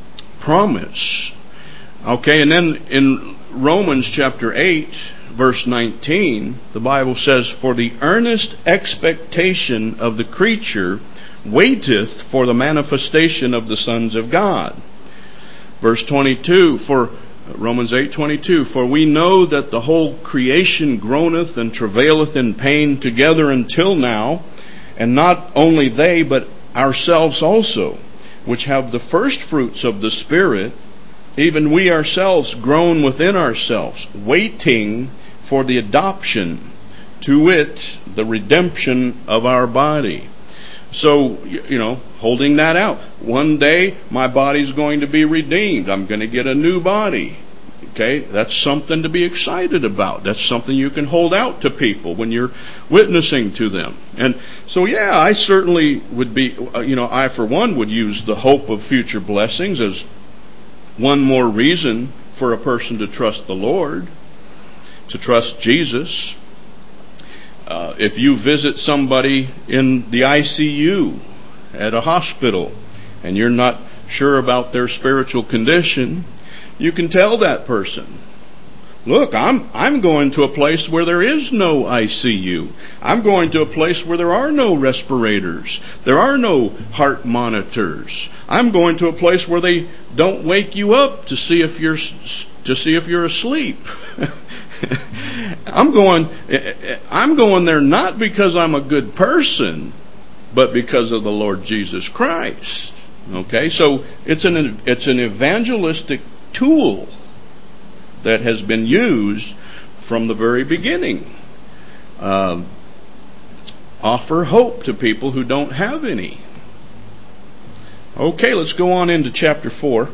promise. Okay, and then in Romans chapter eight, verse nineteen, the Bible says, "For the earnest expectation of the creature waiteth for the manifestation of the sons of God." Verse twenty-two, for Romans eight twenty-two, "For we know that the whole creation groaneth and travaileth in pain together until now, and not only they, but ourselves also, which have the first fruits of the Spirit, even we ourselves groan within ourselves, waiting for the adoption, to wit, the redemption of our body." So, you know, holding that out. One day, my body's going to be redeemed. I'm going to get a new body. Okay, that's something to be excited about. That's something you can hold out to people when you're witnessing to them. And so, yeah, I certainly would be, you know, I for one would use the hope of future blessings as one more reason for a person to trust the Lord, to trust Jesus. Uh, if you visit somebody in the I C U at a hospital and you're not sure about their spiritual condition, you can tell that person, look, I'm I'm going to a place where there is no I C U. I'm going to a place where there are no respirators. There are no heart monitors. I'm going to a place where they don't wake you up to see if you're to see if you're asleep. I'm going I'm going there not because I'm a good person, but because of the Lord Jesus Christ. Okay? So it's an it's an evangelistic tool that has been used from the very beginning. Uh, offer hope to people who don't have any. Okay, let's go on into chapter four.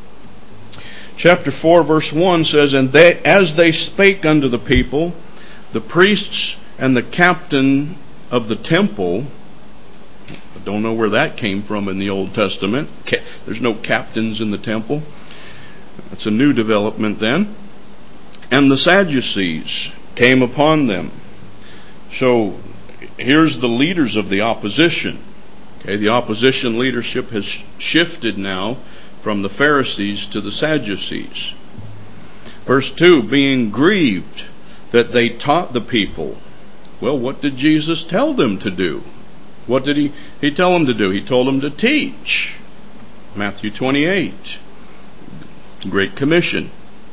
Chapter four, verse one says, "And they, as they spake unto the people, the priests and the captain of the temple," I don't know where that came from in the Old Testament. There's no captains in the temple. That's a new development then. "And the Sadducees came upon them." So here's the leaders of the opposition. Okay, the opposition leadership has shifted now from the Pharisees to the Sadducees. Verse two, "Being grieved that they taught the people." Well, what did Jesus tell them to do? What did he, he tell them to do? He told them to teach. Matthew twenty-eight. Great Commission.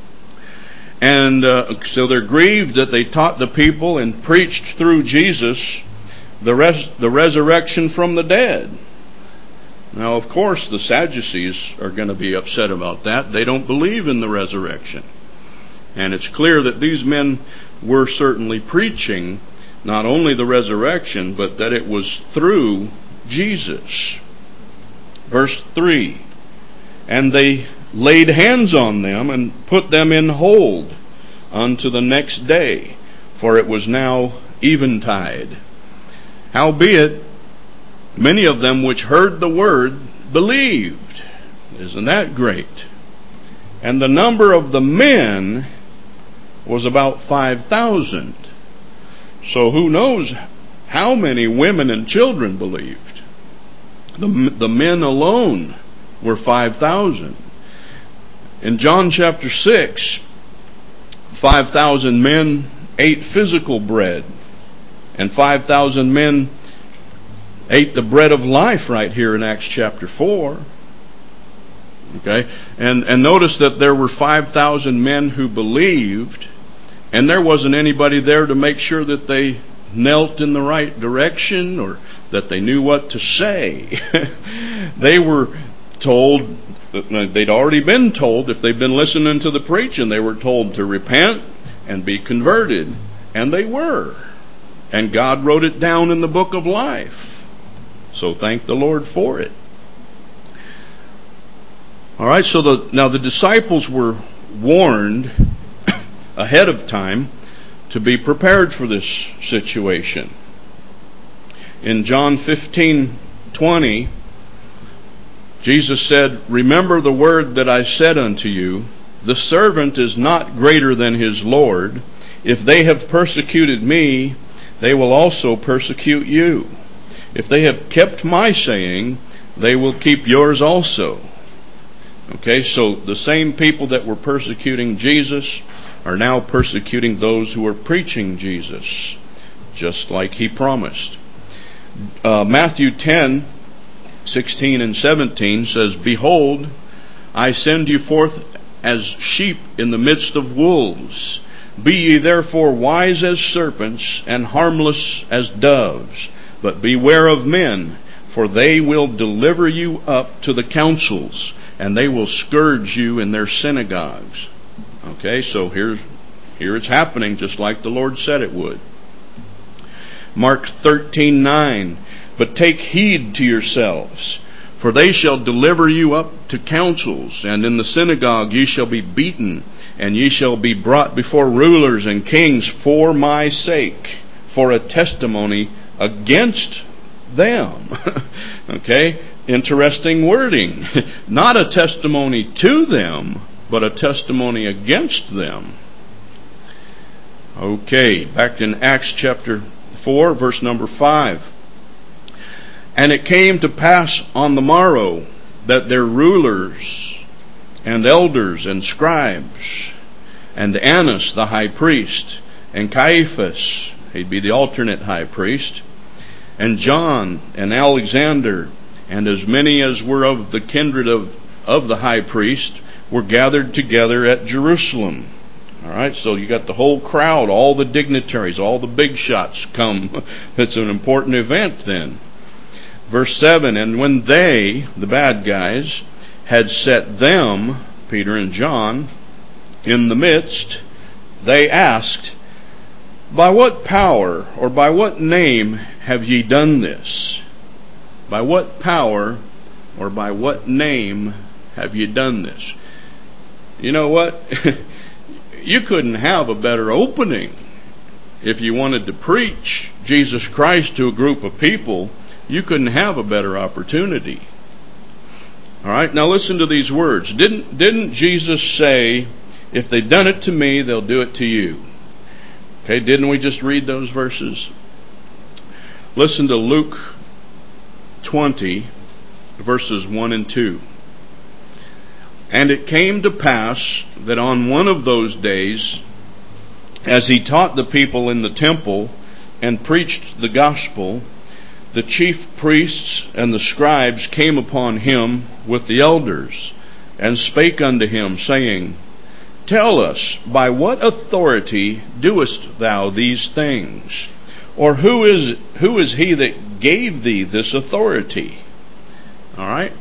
And uh, so they're grieved that they taught the people and preached through Jesus the, res- the resurrection from the dead. Now, of course, the Sadducees are going to be upset about that. They don't believe in the resurrection. And it's clear that these men were certainly preaching not only the resurrection, but that it was through Jesus. Verse three, "And they laid hands on them and put them in hold unto the next day, for it was now eventide. Howbeit, many of them which heard the word believed." Isn't that great? "And the number of the men was about five thousand. So who knows How many women and children believed? The, the men alone were five thousand. In John chapter six, five thousand men ate physical bread, and five thousand men ate the bread of life right here in Acts chapter four. Okay, and, and notice that there were five thousand men who believed, and there wasn't anybody there to make sure that they knelt in the right direction or that they knew what to say. They were told, they'd already been told, if they'd been listening to the preaching, they were told to repent and be converted. And they were. And God wrote it down in the book of life. So thank the Lord for it. All right, so the, now the disciples were warned ahead of time to be prepared for this situation. In John fifteen twenty, Jesus said, "Remember the word that I said unto you, the servant is not greater than his Lord. If they have persecuted me, they will also persecute you. If they have kept my saying, they will keep yours also." Okay, so the same people that were persecuting Jesus are now persecuting those who are preaching Jesus, just like he promised. Uh, Matthew ten, sixteen and seventeen says, "Behold, I send you forth as sheep in the midst of wolves. Be ye therefore wise as serpents and harmless as doves. But beware of men, for they will deliver you up to the councils, and they will scourge you in their synagogues." Okay, so here, here it's happening just like the Lord said it would. Mark thirteen nine, "But take heed to yourselves, for they shall deliver you up to councils, and in the synagogue ye shall be beaten, and ye shall be brought before rulers and kings for my sake, for a testimony against them." Okay, interesting wording. Not a testimony to them, but a testimony against them. Okay, back in Acts chapter four, verse number five. "And it came to pass on the morrow that their rulers and elders and scribes, and Annas the high priest, and Caiaphas," he'd be the alternate high priest, "and John and Alexander, and as many as were of the kindred of, of the high priest, were gathered together at Jerusalem." All right, so you got the whole crowd, all the dignitaries, all the big shots come. It's an important event then. Verse seven, "And when they," the bad guys, "had set them," Peter and John, "in the midst, they asked, By what power or by what name have ye done this?" By what power or by what name have you done this? You know what? You couldn't have a better opening. If you wanted to preach Jesus Christ to a group of people, you couldn't have a better opportunity. All right, now listen to these words. Didn't, didn't Jesus say, "If they've done it to me, they'll do it to you"? Okay, didn't we just read those verses? Listen to Luke twenty, verses one and two. "And it came to pass that on one of those days, as he taught the people in the temple and preached the gospel, the chief priests and the scribes came upon him with the elders, and spake unto him, saying, Tell us, by what authority doest thou these things? Or who is who is he that gave thee this authority?" All right.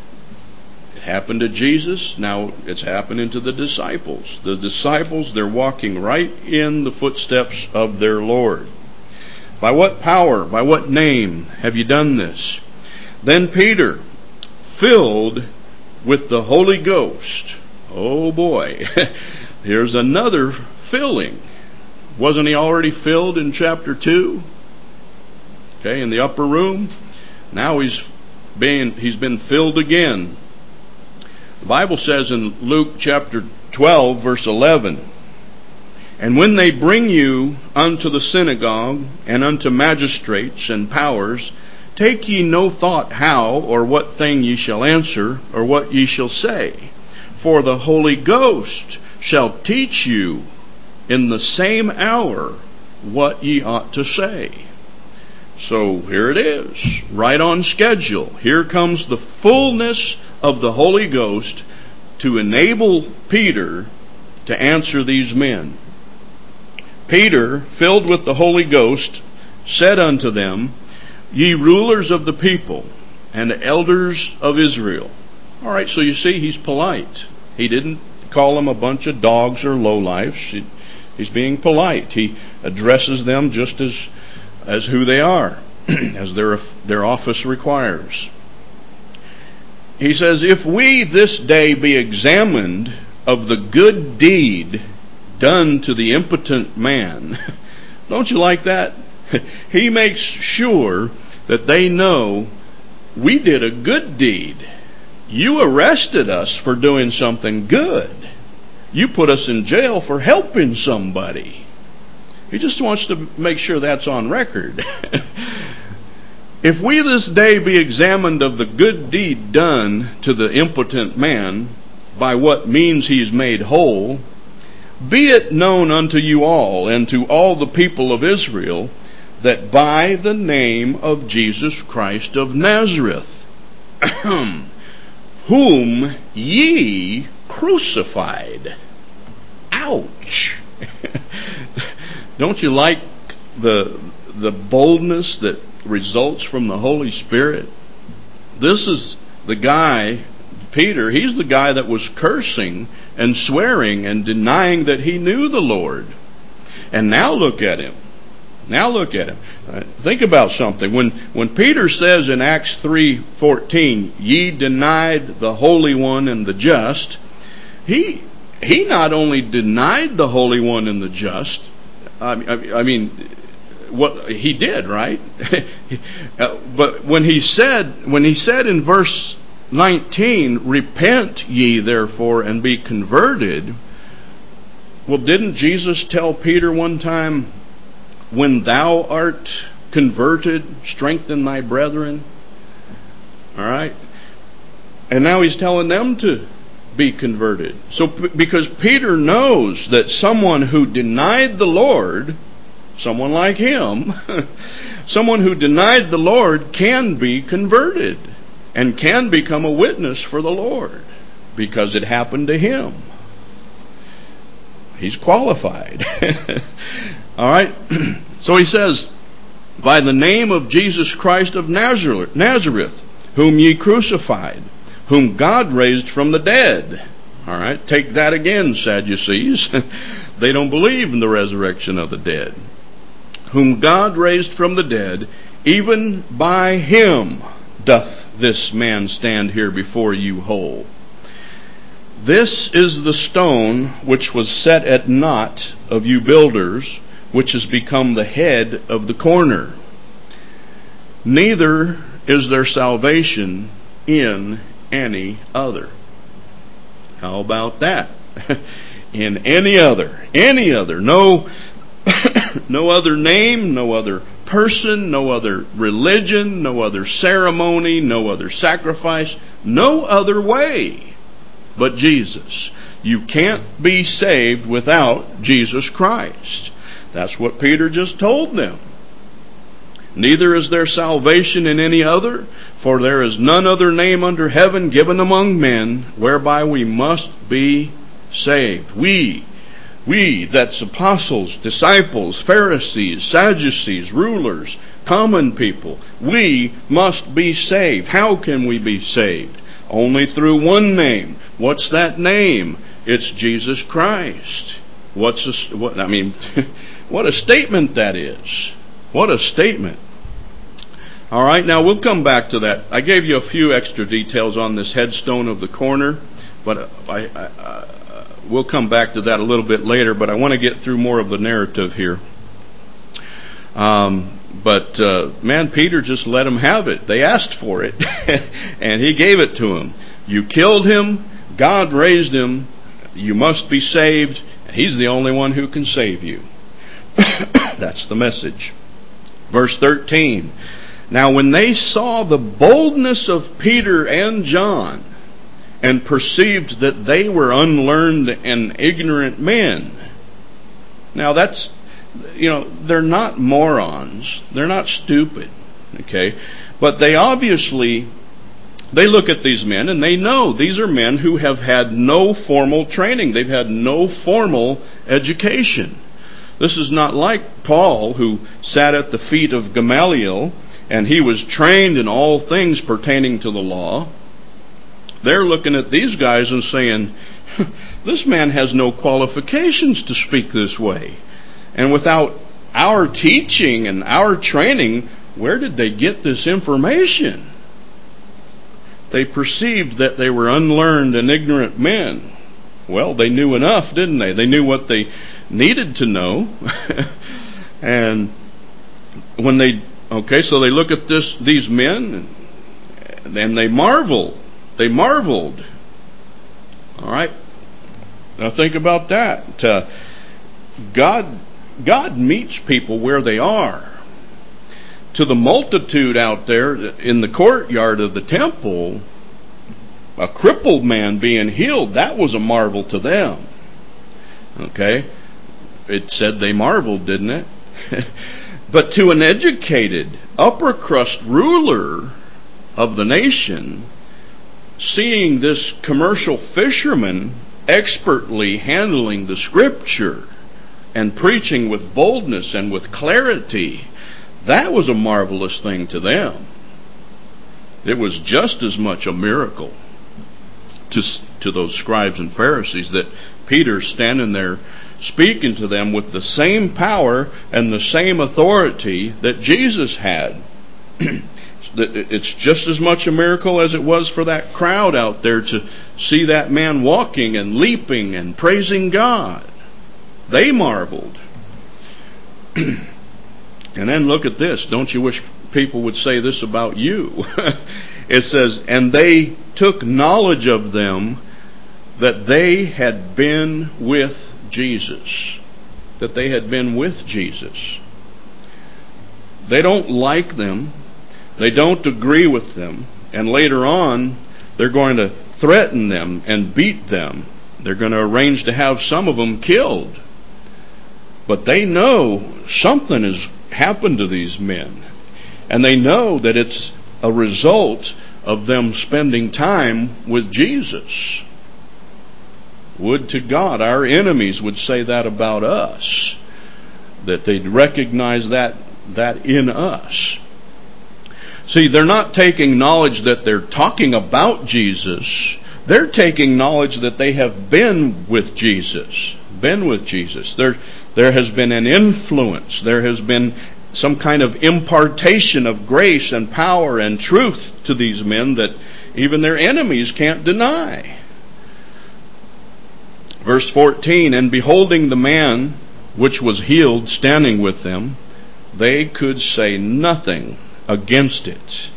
It happened to Jesus. Now it's happening to the disciples. The disciples, they're walking right in the footsteps of their Lord. "By what power, by what name have you done this?" Then Peter, filled with the Holy Ghost. Oh boy, here's another filling. Wasn't he already filled in chapter two? Okay, in the upper room. Now he's being, he's been filled again. The Bible says in Luke chapter twelve, verse eleven, And when they bring you unto the synagogue, and unto magistrates and powers, take ye no thought how or what thing ye shall answer, or what ye shall say. For the Holy Ghost shall teach you in the same hour what ye ought to say. So here it is, right on schedule. Here comes the fullness of the Holy Ghost to enable Peter to answer these men. Peter, filled with the Holy Ghost, said unto them, Ye rulers of the people, and elders of Israel. All right, so you see, he's polite. He didn't call them a bunch of dogs or lowlifes. He's being polite. He addresses them just as as who they are, as their their office requires. He says, If we this day be examined of the good deed done to the impotent man. Don't you like that? He makes sure that they know we did a good deed. You arrested us for doing something good. You put us in jail for helping somebody. He just wants to make sure that's on record. If we this day be examined of the good deed done to the impotent man, by what means he is made whole, be it known unto you all, and to all the people of Israel, that by the name of Jesus Christ of Nazareth, whom ye crucified. Ouch! Don't you like the the boldness that results from the Holy Spirit? This is the guy, Peter, he's the guy that was cursing and swearing and denying that he knew the Lord. And now look at him. Now look at him. Uh, think about something. When when Peter says in Acts three fourteen, ye denied the Holy One and the just, he he not only denied the Holy One and the just, I, I, I mean, what he did, right? uh, but when he said when he said in verse nineteen, repent ye therefore and be converted. Well, didn't Jesus tell Peter one time, when thou art converted, strengthen thy brethren? All right. And now he's telling them to be converted. So because Peter knows that someone who denied the Lord, someone like him, someone who denied the Lord can be converted and can become a witness for the Lord because it happened to him. He's qualified. All right. So he says, by the name of Jesus Christ of Nazareth, whom ye crucified, whom God raised from the dead. All right. Take that again, Sadducees. They don't believe in the resurrection of the dead. Whom God raised from the dead, even by him doth this man stand here before you whole. This is the stone which was set at naught of you builders, which has become the head of the corner. Neither is there salvation in any other. How about that? In any other. Any other. No, no other name, no other person, no other religion, no other ceremony, no other sacrifice, no other way but Jesus. You can't be saved without Jesus Christ. That's what Peter just told them. Neither is there salvation in any other, for there is none other name under heaven given among men whereby we must be saved. We, we, that's apostles, disciples, Pharisees, Sadducees, rulers, common people, we must be saved. How can we be saved? Only through one name. What's that name? It's Jesus Christ. What's a, what, I mean, what a statement that is. What a statement. All right, now we'll come back to that. I gave you a few extra details on this headstone of the corner, but I, I, I, we'll come back to that a little bit later, but I want to get through more of the narrative here. Um, but, uh, man, Peter just let him have it. They asked for it, and he gave it to him. You killed him. God raised him. You must be saved. He's the only one who can save you. That's the message. Verse thirteen. Now when they saw the boldness of Peter and John, and perceived that they were unlearned and ignorant men. Now that's, you know, they're not morons. They're not stupid. Okay? But they obviously, they look at these men and they know these are men who have had no formal training. They've had no formal education. This is not like Paul, who sat at the feet of Gamaliel and he was trained in all things pertaining to the law. They're looking at these guys and saying, this man has no qualifications to speak this way. And without our teaching and our training, where did they get this information? They perceived that they were unlearned and ignorant men. Well, they knew enough, didn't they? They knew what they needed to know. And when they, okay, so they look at this, these men, and they marvel. They marveled. All right. Now think about that. Uh, God, God meets people where they are. To the multitude out there in the courtyard of the temple, a crippled man being healed, that was a marvel to them. Okay? It said they marveled, didn't it? But to an educated, upper crust ruler of the nation, seeing this commercial fisherman expertly handling the scripture and preaching with boldness and with clarity, that was a marvelous thing to them. It was just as much a miracle to, to those scribes and Pharisees that Peter's standing there speaking to them with the same power and the same authority that Jesus had. It's just as much a miracle as it was for that crowd out there to see that man walking and leaping and praising God. They marveled. And then look at this. Don't you wish people would say this about you? It says, and they took knowledge of them that they had been with Jesus. That they had been with Jesus. They don't like them. They don't agree with them. And later on, they're going to threaten them and beat them. They're going to arrange to have some of them killed. But they know something has happened to these men. And they know that it's a result of them spending time with Jesus. Would to God our enemies would say that about us. That they'd recognize that, that in us. See, they're not taking knowledge that they're talking about Jesus. They're taking knowledge that they have been with Jesus. Been with Jesus. There, there has been an influence. There has been some kind of impartation of grace and power and truth to these men that even their enemies can't deny. Verse fourteen, and beholding the man which was healed standing with them, they could say nothing against it.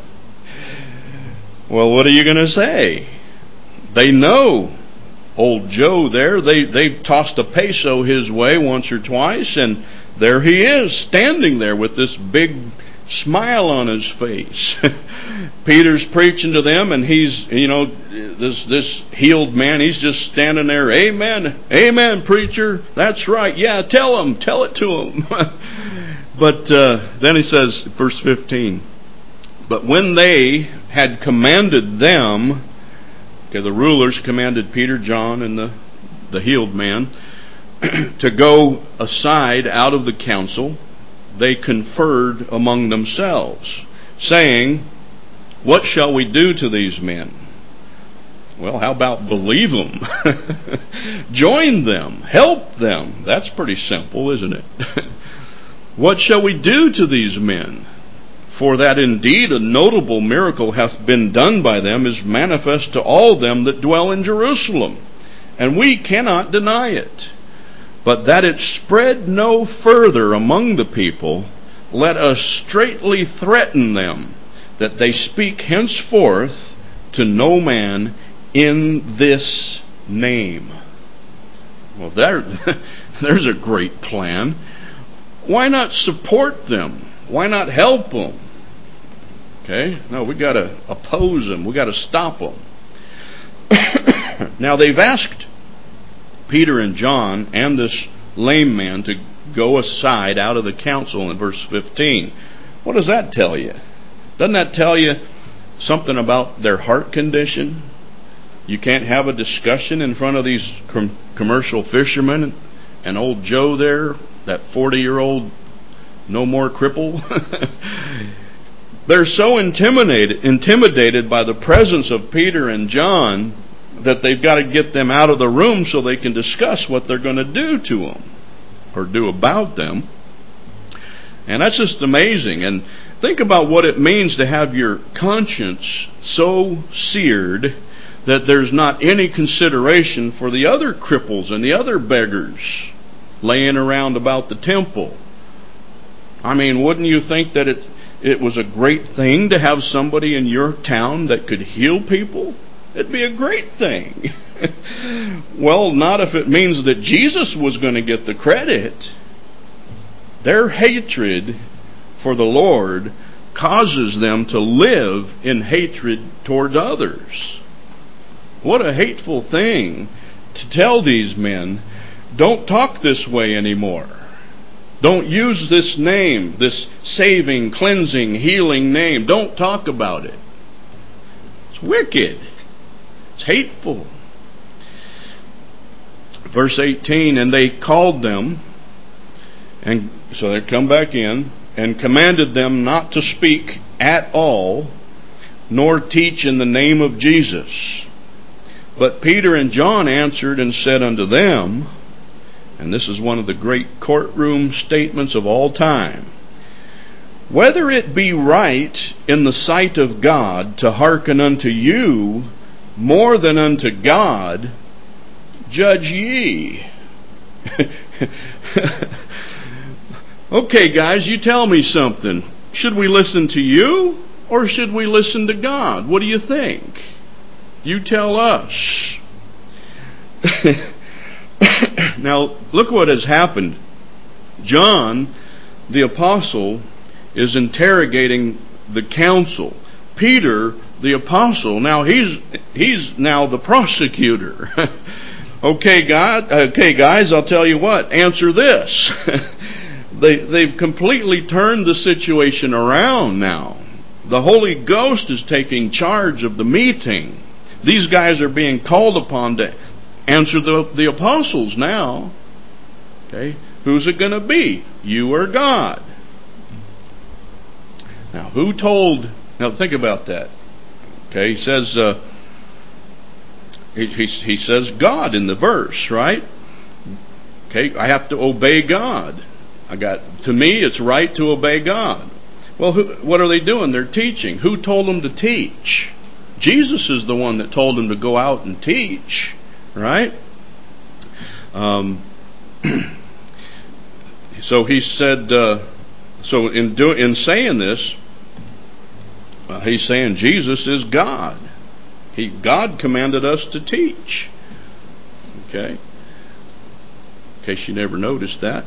Well, what are you going to say? They know old Joe there. They, they've tossed a peso his way once or twice, and there he is, standing there with this big smile on his face. Peter's preaching to them, and he's, you know, this this healed man, he's just standing there. Amen, amen, preacher. That's right. Yeah, tell him, tell it to him. But uh, then he says, verse fifteen, but when they had commanded them, okay, the rulers commanded Peter, John, and the, the healed man to go aside out of the council, they conferred among themselves, saying, what shall we do to these men? Well, how about believe them? Join them, help them. That's pretty simple, isn't it? What shall we do to these men? For that indeed a notable miracle hath been done by them is manifest to all them that dwell in Jerusalem, and we cannot deny it. But that it spread no further among the people, let us straitly threaten them, that they speak henceforth to no man in this name. Well, there, there's a great plan. Why not support them? Why not help them? Okay? No, we got to oppose them. We got to stop them. Now, they've asked Peter and John and this lame man to go aside out of the council in verse fifteen. What does that tell you? Doesn't that tell you something about their heart condition? You can't have a discussion in front of these com- commercial fishermen and old Joe there, that forty-year-old no more cripple. They're so intimidated, intimidated by the presence of Peter and John that they've got to get them out of the room so they can discuss what they're going to do to them or do about them. And that's just amazing. And think about what it means to have your conscience so seared that there's not any consideration for the other cripples and the other beggars laying around about the temple. I mean, wouldn't you think that it it was a great thing to have somebody in your town that could heal people? It'd be a great thing. Well, not if it means that Jesus was going to get the credit. Their hatred for the Lord causes them to live in hatred towards others. What a hateful thing to tell these men, don't talk this way anymore. Don't use this name, this saving, cleansing, healing name. Don't talk about it. It's wicked. It's hateful. Verse eighteen, and they called them, and so they come back in, and commanded them not to speak at all, nor teach in the name of Jesus. But Peter and John answered and said unto them, and this is one of the great courtroom statements of all time, whether it be right in the sight of God to hearken unto you more than unto God, judge ye. Okay, guys, you tell me something. Should we listen to you or should we listen to God? What do you think? You tell us. Now, look what has happened. John, the apostle, is interrogating the council. Peter, the apostle, now he's he's now the prosecutor. Okay, God, okay, guys, I'll tell you what. Answer this. they they've completely turned the situation around now. The Holy Ghost is taking charge of the meeting. These guys are being called upon to answer the, the apostles now. Okay, who's it going to be? You or God? Now, who told? Now, think about that. Okay, he says uh, he, he he says God in the verse, right? Okay, I have to obey God. I got to me, it's right to obey God. Well, who, what are they doing? They're teaching. Who told them to teach? Jesus is the one that told them to go out and teach, right? Um, so he said. Uh, so in do, in saying this, uh, he's saying Jesus is God. He God commanded us to teach. Okay. In case you never noticed that.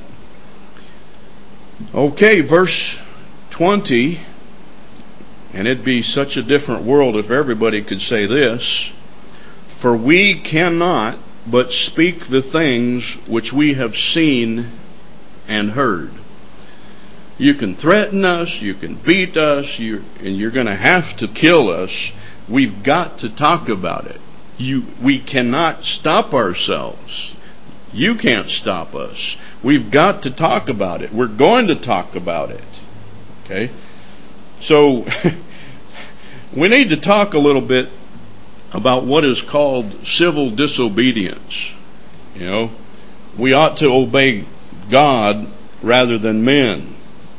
Okay, verse twenty. And it'd be such a different world if everybody could say this. For we cannot but speak the things which we have seen and heard. You can threaten us, you can beat us, you, and you're going to have to kill us. We've got to talk about it. You, we cannot stop ourselves. You can't stop us. We've got to talk about it. We're going to talk about it. Okay? So, we need to talk a little bit about what is called civil disobedience. You know, we ought to obey God rather than men.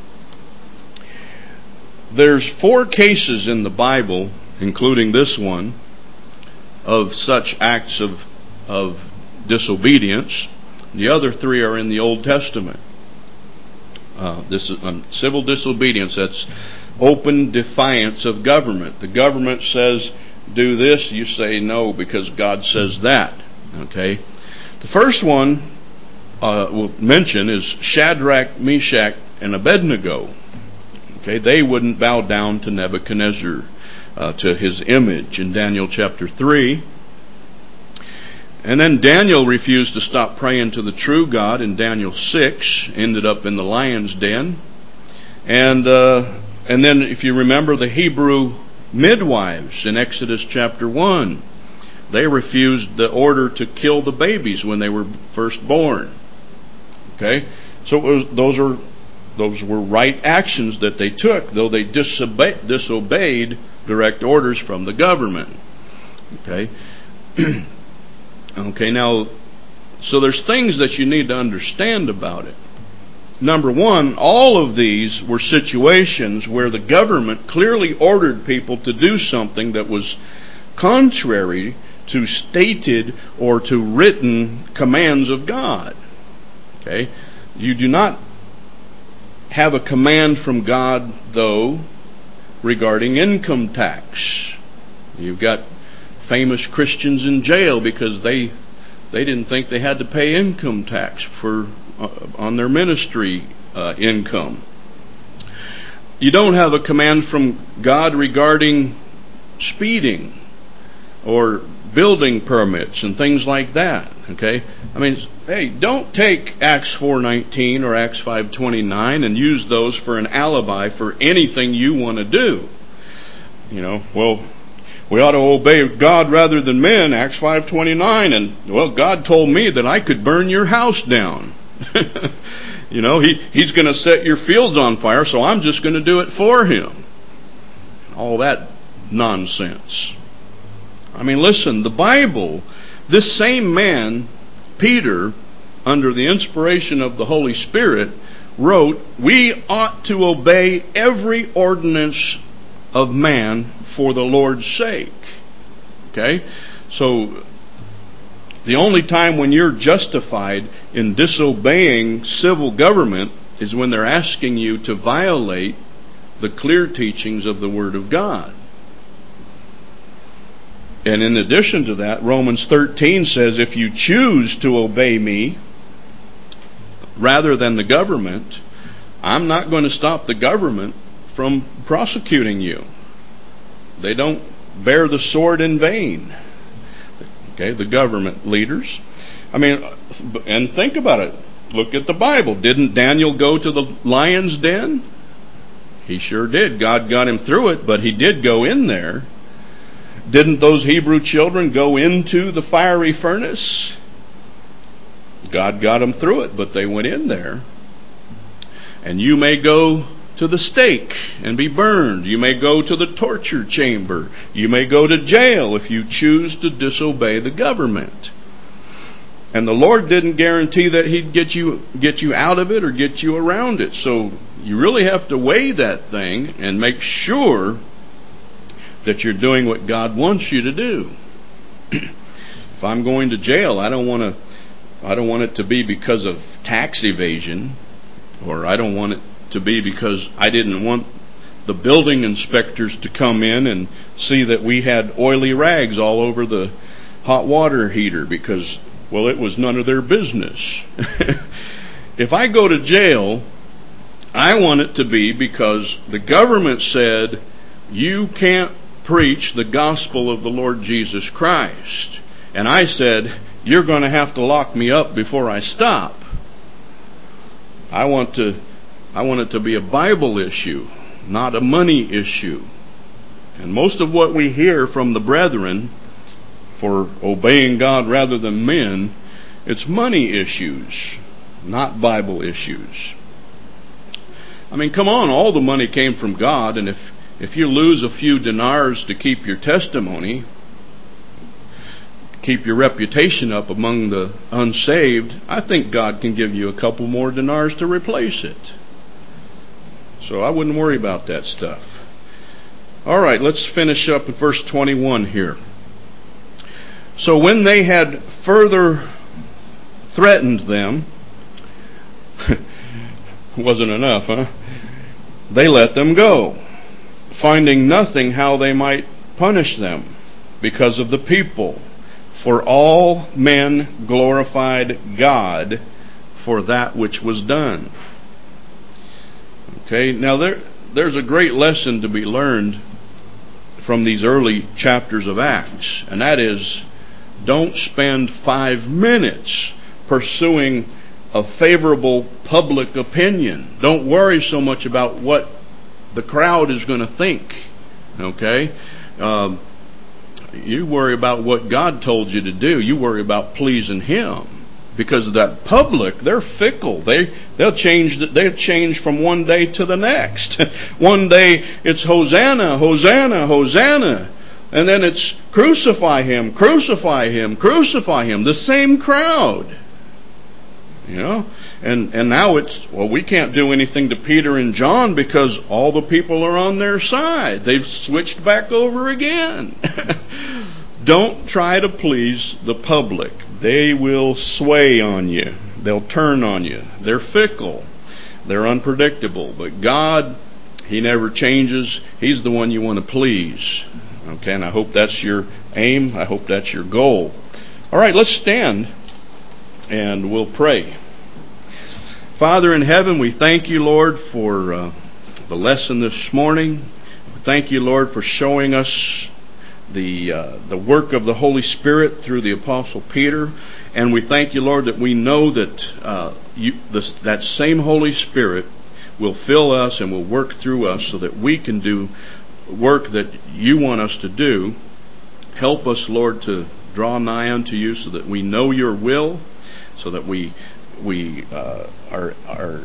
There's four cases in the Bible, including this one, of such acts of, of disobedience. The other three are in the Old Testament. Uh, this is um, civil disobedience. That's open defiance of government. The government says, do this, you say no because God says that. Okay? The first one uh, we'll mention is Shadrach, Meshach, and Abednego. Okay, they wouldn't bow down to Nebuchadnezzar, uh, to his image in Daniel chapter three. And then Daniel refused to stop praying to the true God in Daniel six, ended up in the lion's den. And uh, and then if you remember the Hebrew midwives in Exodus chapter one, they refused the order to kill the babies when they were first born. Okay, so it was, those are those were right actions that they took, though they disobeyed, disobeyed direct orders from the government. Okay, okay. Now, so there's things that you need to understand about it. Number one, all of these were situations where the government clearly ordered people to do something that was contrary to stated or to written commands of God. Okay? You do not have a command from God, though, regarding income tax. You've got famous Christians in jail because they they didn't think they had to pay income tax for uh, on their ministry uh, income. You don't have a command from God regarding speeding or building permits and things like that. Okay? I mean, hey, don't take Acts four nineteen or Acts five twenty-nine and use those for an alibi for anything you want to do. You know, well, we ought to obey God rather than men, Acts five twenty-nine, and, well, God told me that I could burn your house down. You know, he, he's going to set your fields on fire, so I'm just going to do it for him. All that nonsense. I mean, listen, the Bible, this same man, Peter, under the inspiration of the Holy Spirit, wrote, we ought to obey every ordinance of man for the Lord's sake. Okay? So, the only time when you're justified in disobeying civil government is when they're asking you to violate the clear teachings of the Word of God. And in addition to that, Romans thirteen says, if you choose to obey me rather than the government, I'm not going to stop the government from prosecuting you. They don't bear the sword in vain. Okay, the government leaders. I mean, and think about it. Look at the Bible. Didn't Daniel go to the lion's den? He sure did. God got him through it, but he did go in there. Didn't those Hebrew children go into the fiery furnace? God got them through it, but they went in there. And you may go to the stake and be burned. You may go to the torture chamber. You may go to jail if you choose to disobey the government. And the Lord didn't guarantee that He'd get you get you out of it or get you around it. So you really have to weigh that thing and make sure that you're doing what God wants you to do. If I'm going to jail, I don't want to I don't want it to be because of tax evasion, or I don't want it to be because I didn't want the building inspectors to come in and see that we had oily rags all over the hot water heater because, well, it was none of their business. If I go to jail, I want it to be because the government said you can't preach the gospel of the Lord Jesus Christ. And I said, you're going to have to lock me up before I stop. I want to I want it to be a Bible issue, not a money issue. And most of what we hear from the brethren for obeying God rather than men, it's money issues, not Bible issues. I mean, come on, all the money came from God, and if If you lose a few dinars to keep your testimony, keep your reputation up among the unsaved, I think God can give you a couple more dinars to replace it. So I wouldn't worry about that stuff. All right, let's finish up at verse twenty-one here. So when they had further threatened them, wasn't enough, huh? They let them go, finding nothing how they might punish them because of the people, For all men glorified God for that which was done. Okay, now there there's a great lesson to be learned from these early chapters of Acts, and that is, don't spend five minutes pursuing a favorable public opinion. Don't worry so much about what the crowd is going to think. Okay? Um, you worry about what God told you to do. You worry about pleasing Him. Because of that public, they're fickle. They they'll change. They'll change from one day to the next. One day it's Hosanna, Hosanna, Hosanna, and then it's crucify Him, crucify Him, crucify Him. The same crowd, you know. And and now it's, well, we can't do anything to Peter and John because all the people are on their side. They've switched back over again. Don't try to please the public. They will sway on you. They'll turn on you. They're fickle. They're unpredictable. But God, He never changes. He's the one you want to please. Okay, and I hope that's your aim. I hope that's your goal. All right, let's stand and we'll pray. Father in heaven, we thank you, Lord, for uh, the lesson this morning. We thank you, Lord, for showing us the uh, the work of the Holy Spirit through the Apostle Peter. And we thank you, Lord, that we know that uh, you, this, that same Holy Spirit will fill us and will work through us so that we can do work that you want us to do. Help us, Lord, to draw nigh unto you so that we know your will, so that we we uh, are are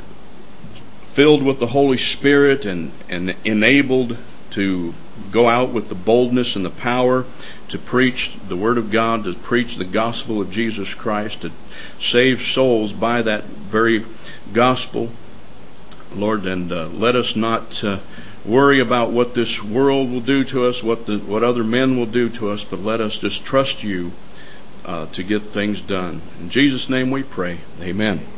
filled with the Holy Spirit and, and enabled to go out with the boldness and the power to preach the Word of God, to preach the gospel of Jesus Christ, to save souls by that very gospel, Lord. And uh, let us not uh, worry about what this world will do to us, what the what other men will do to us, but let us just trust you uh, to get things done. In Jesus' name we pray. Amen.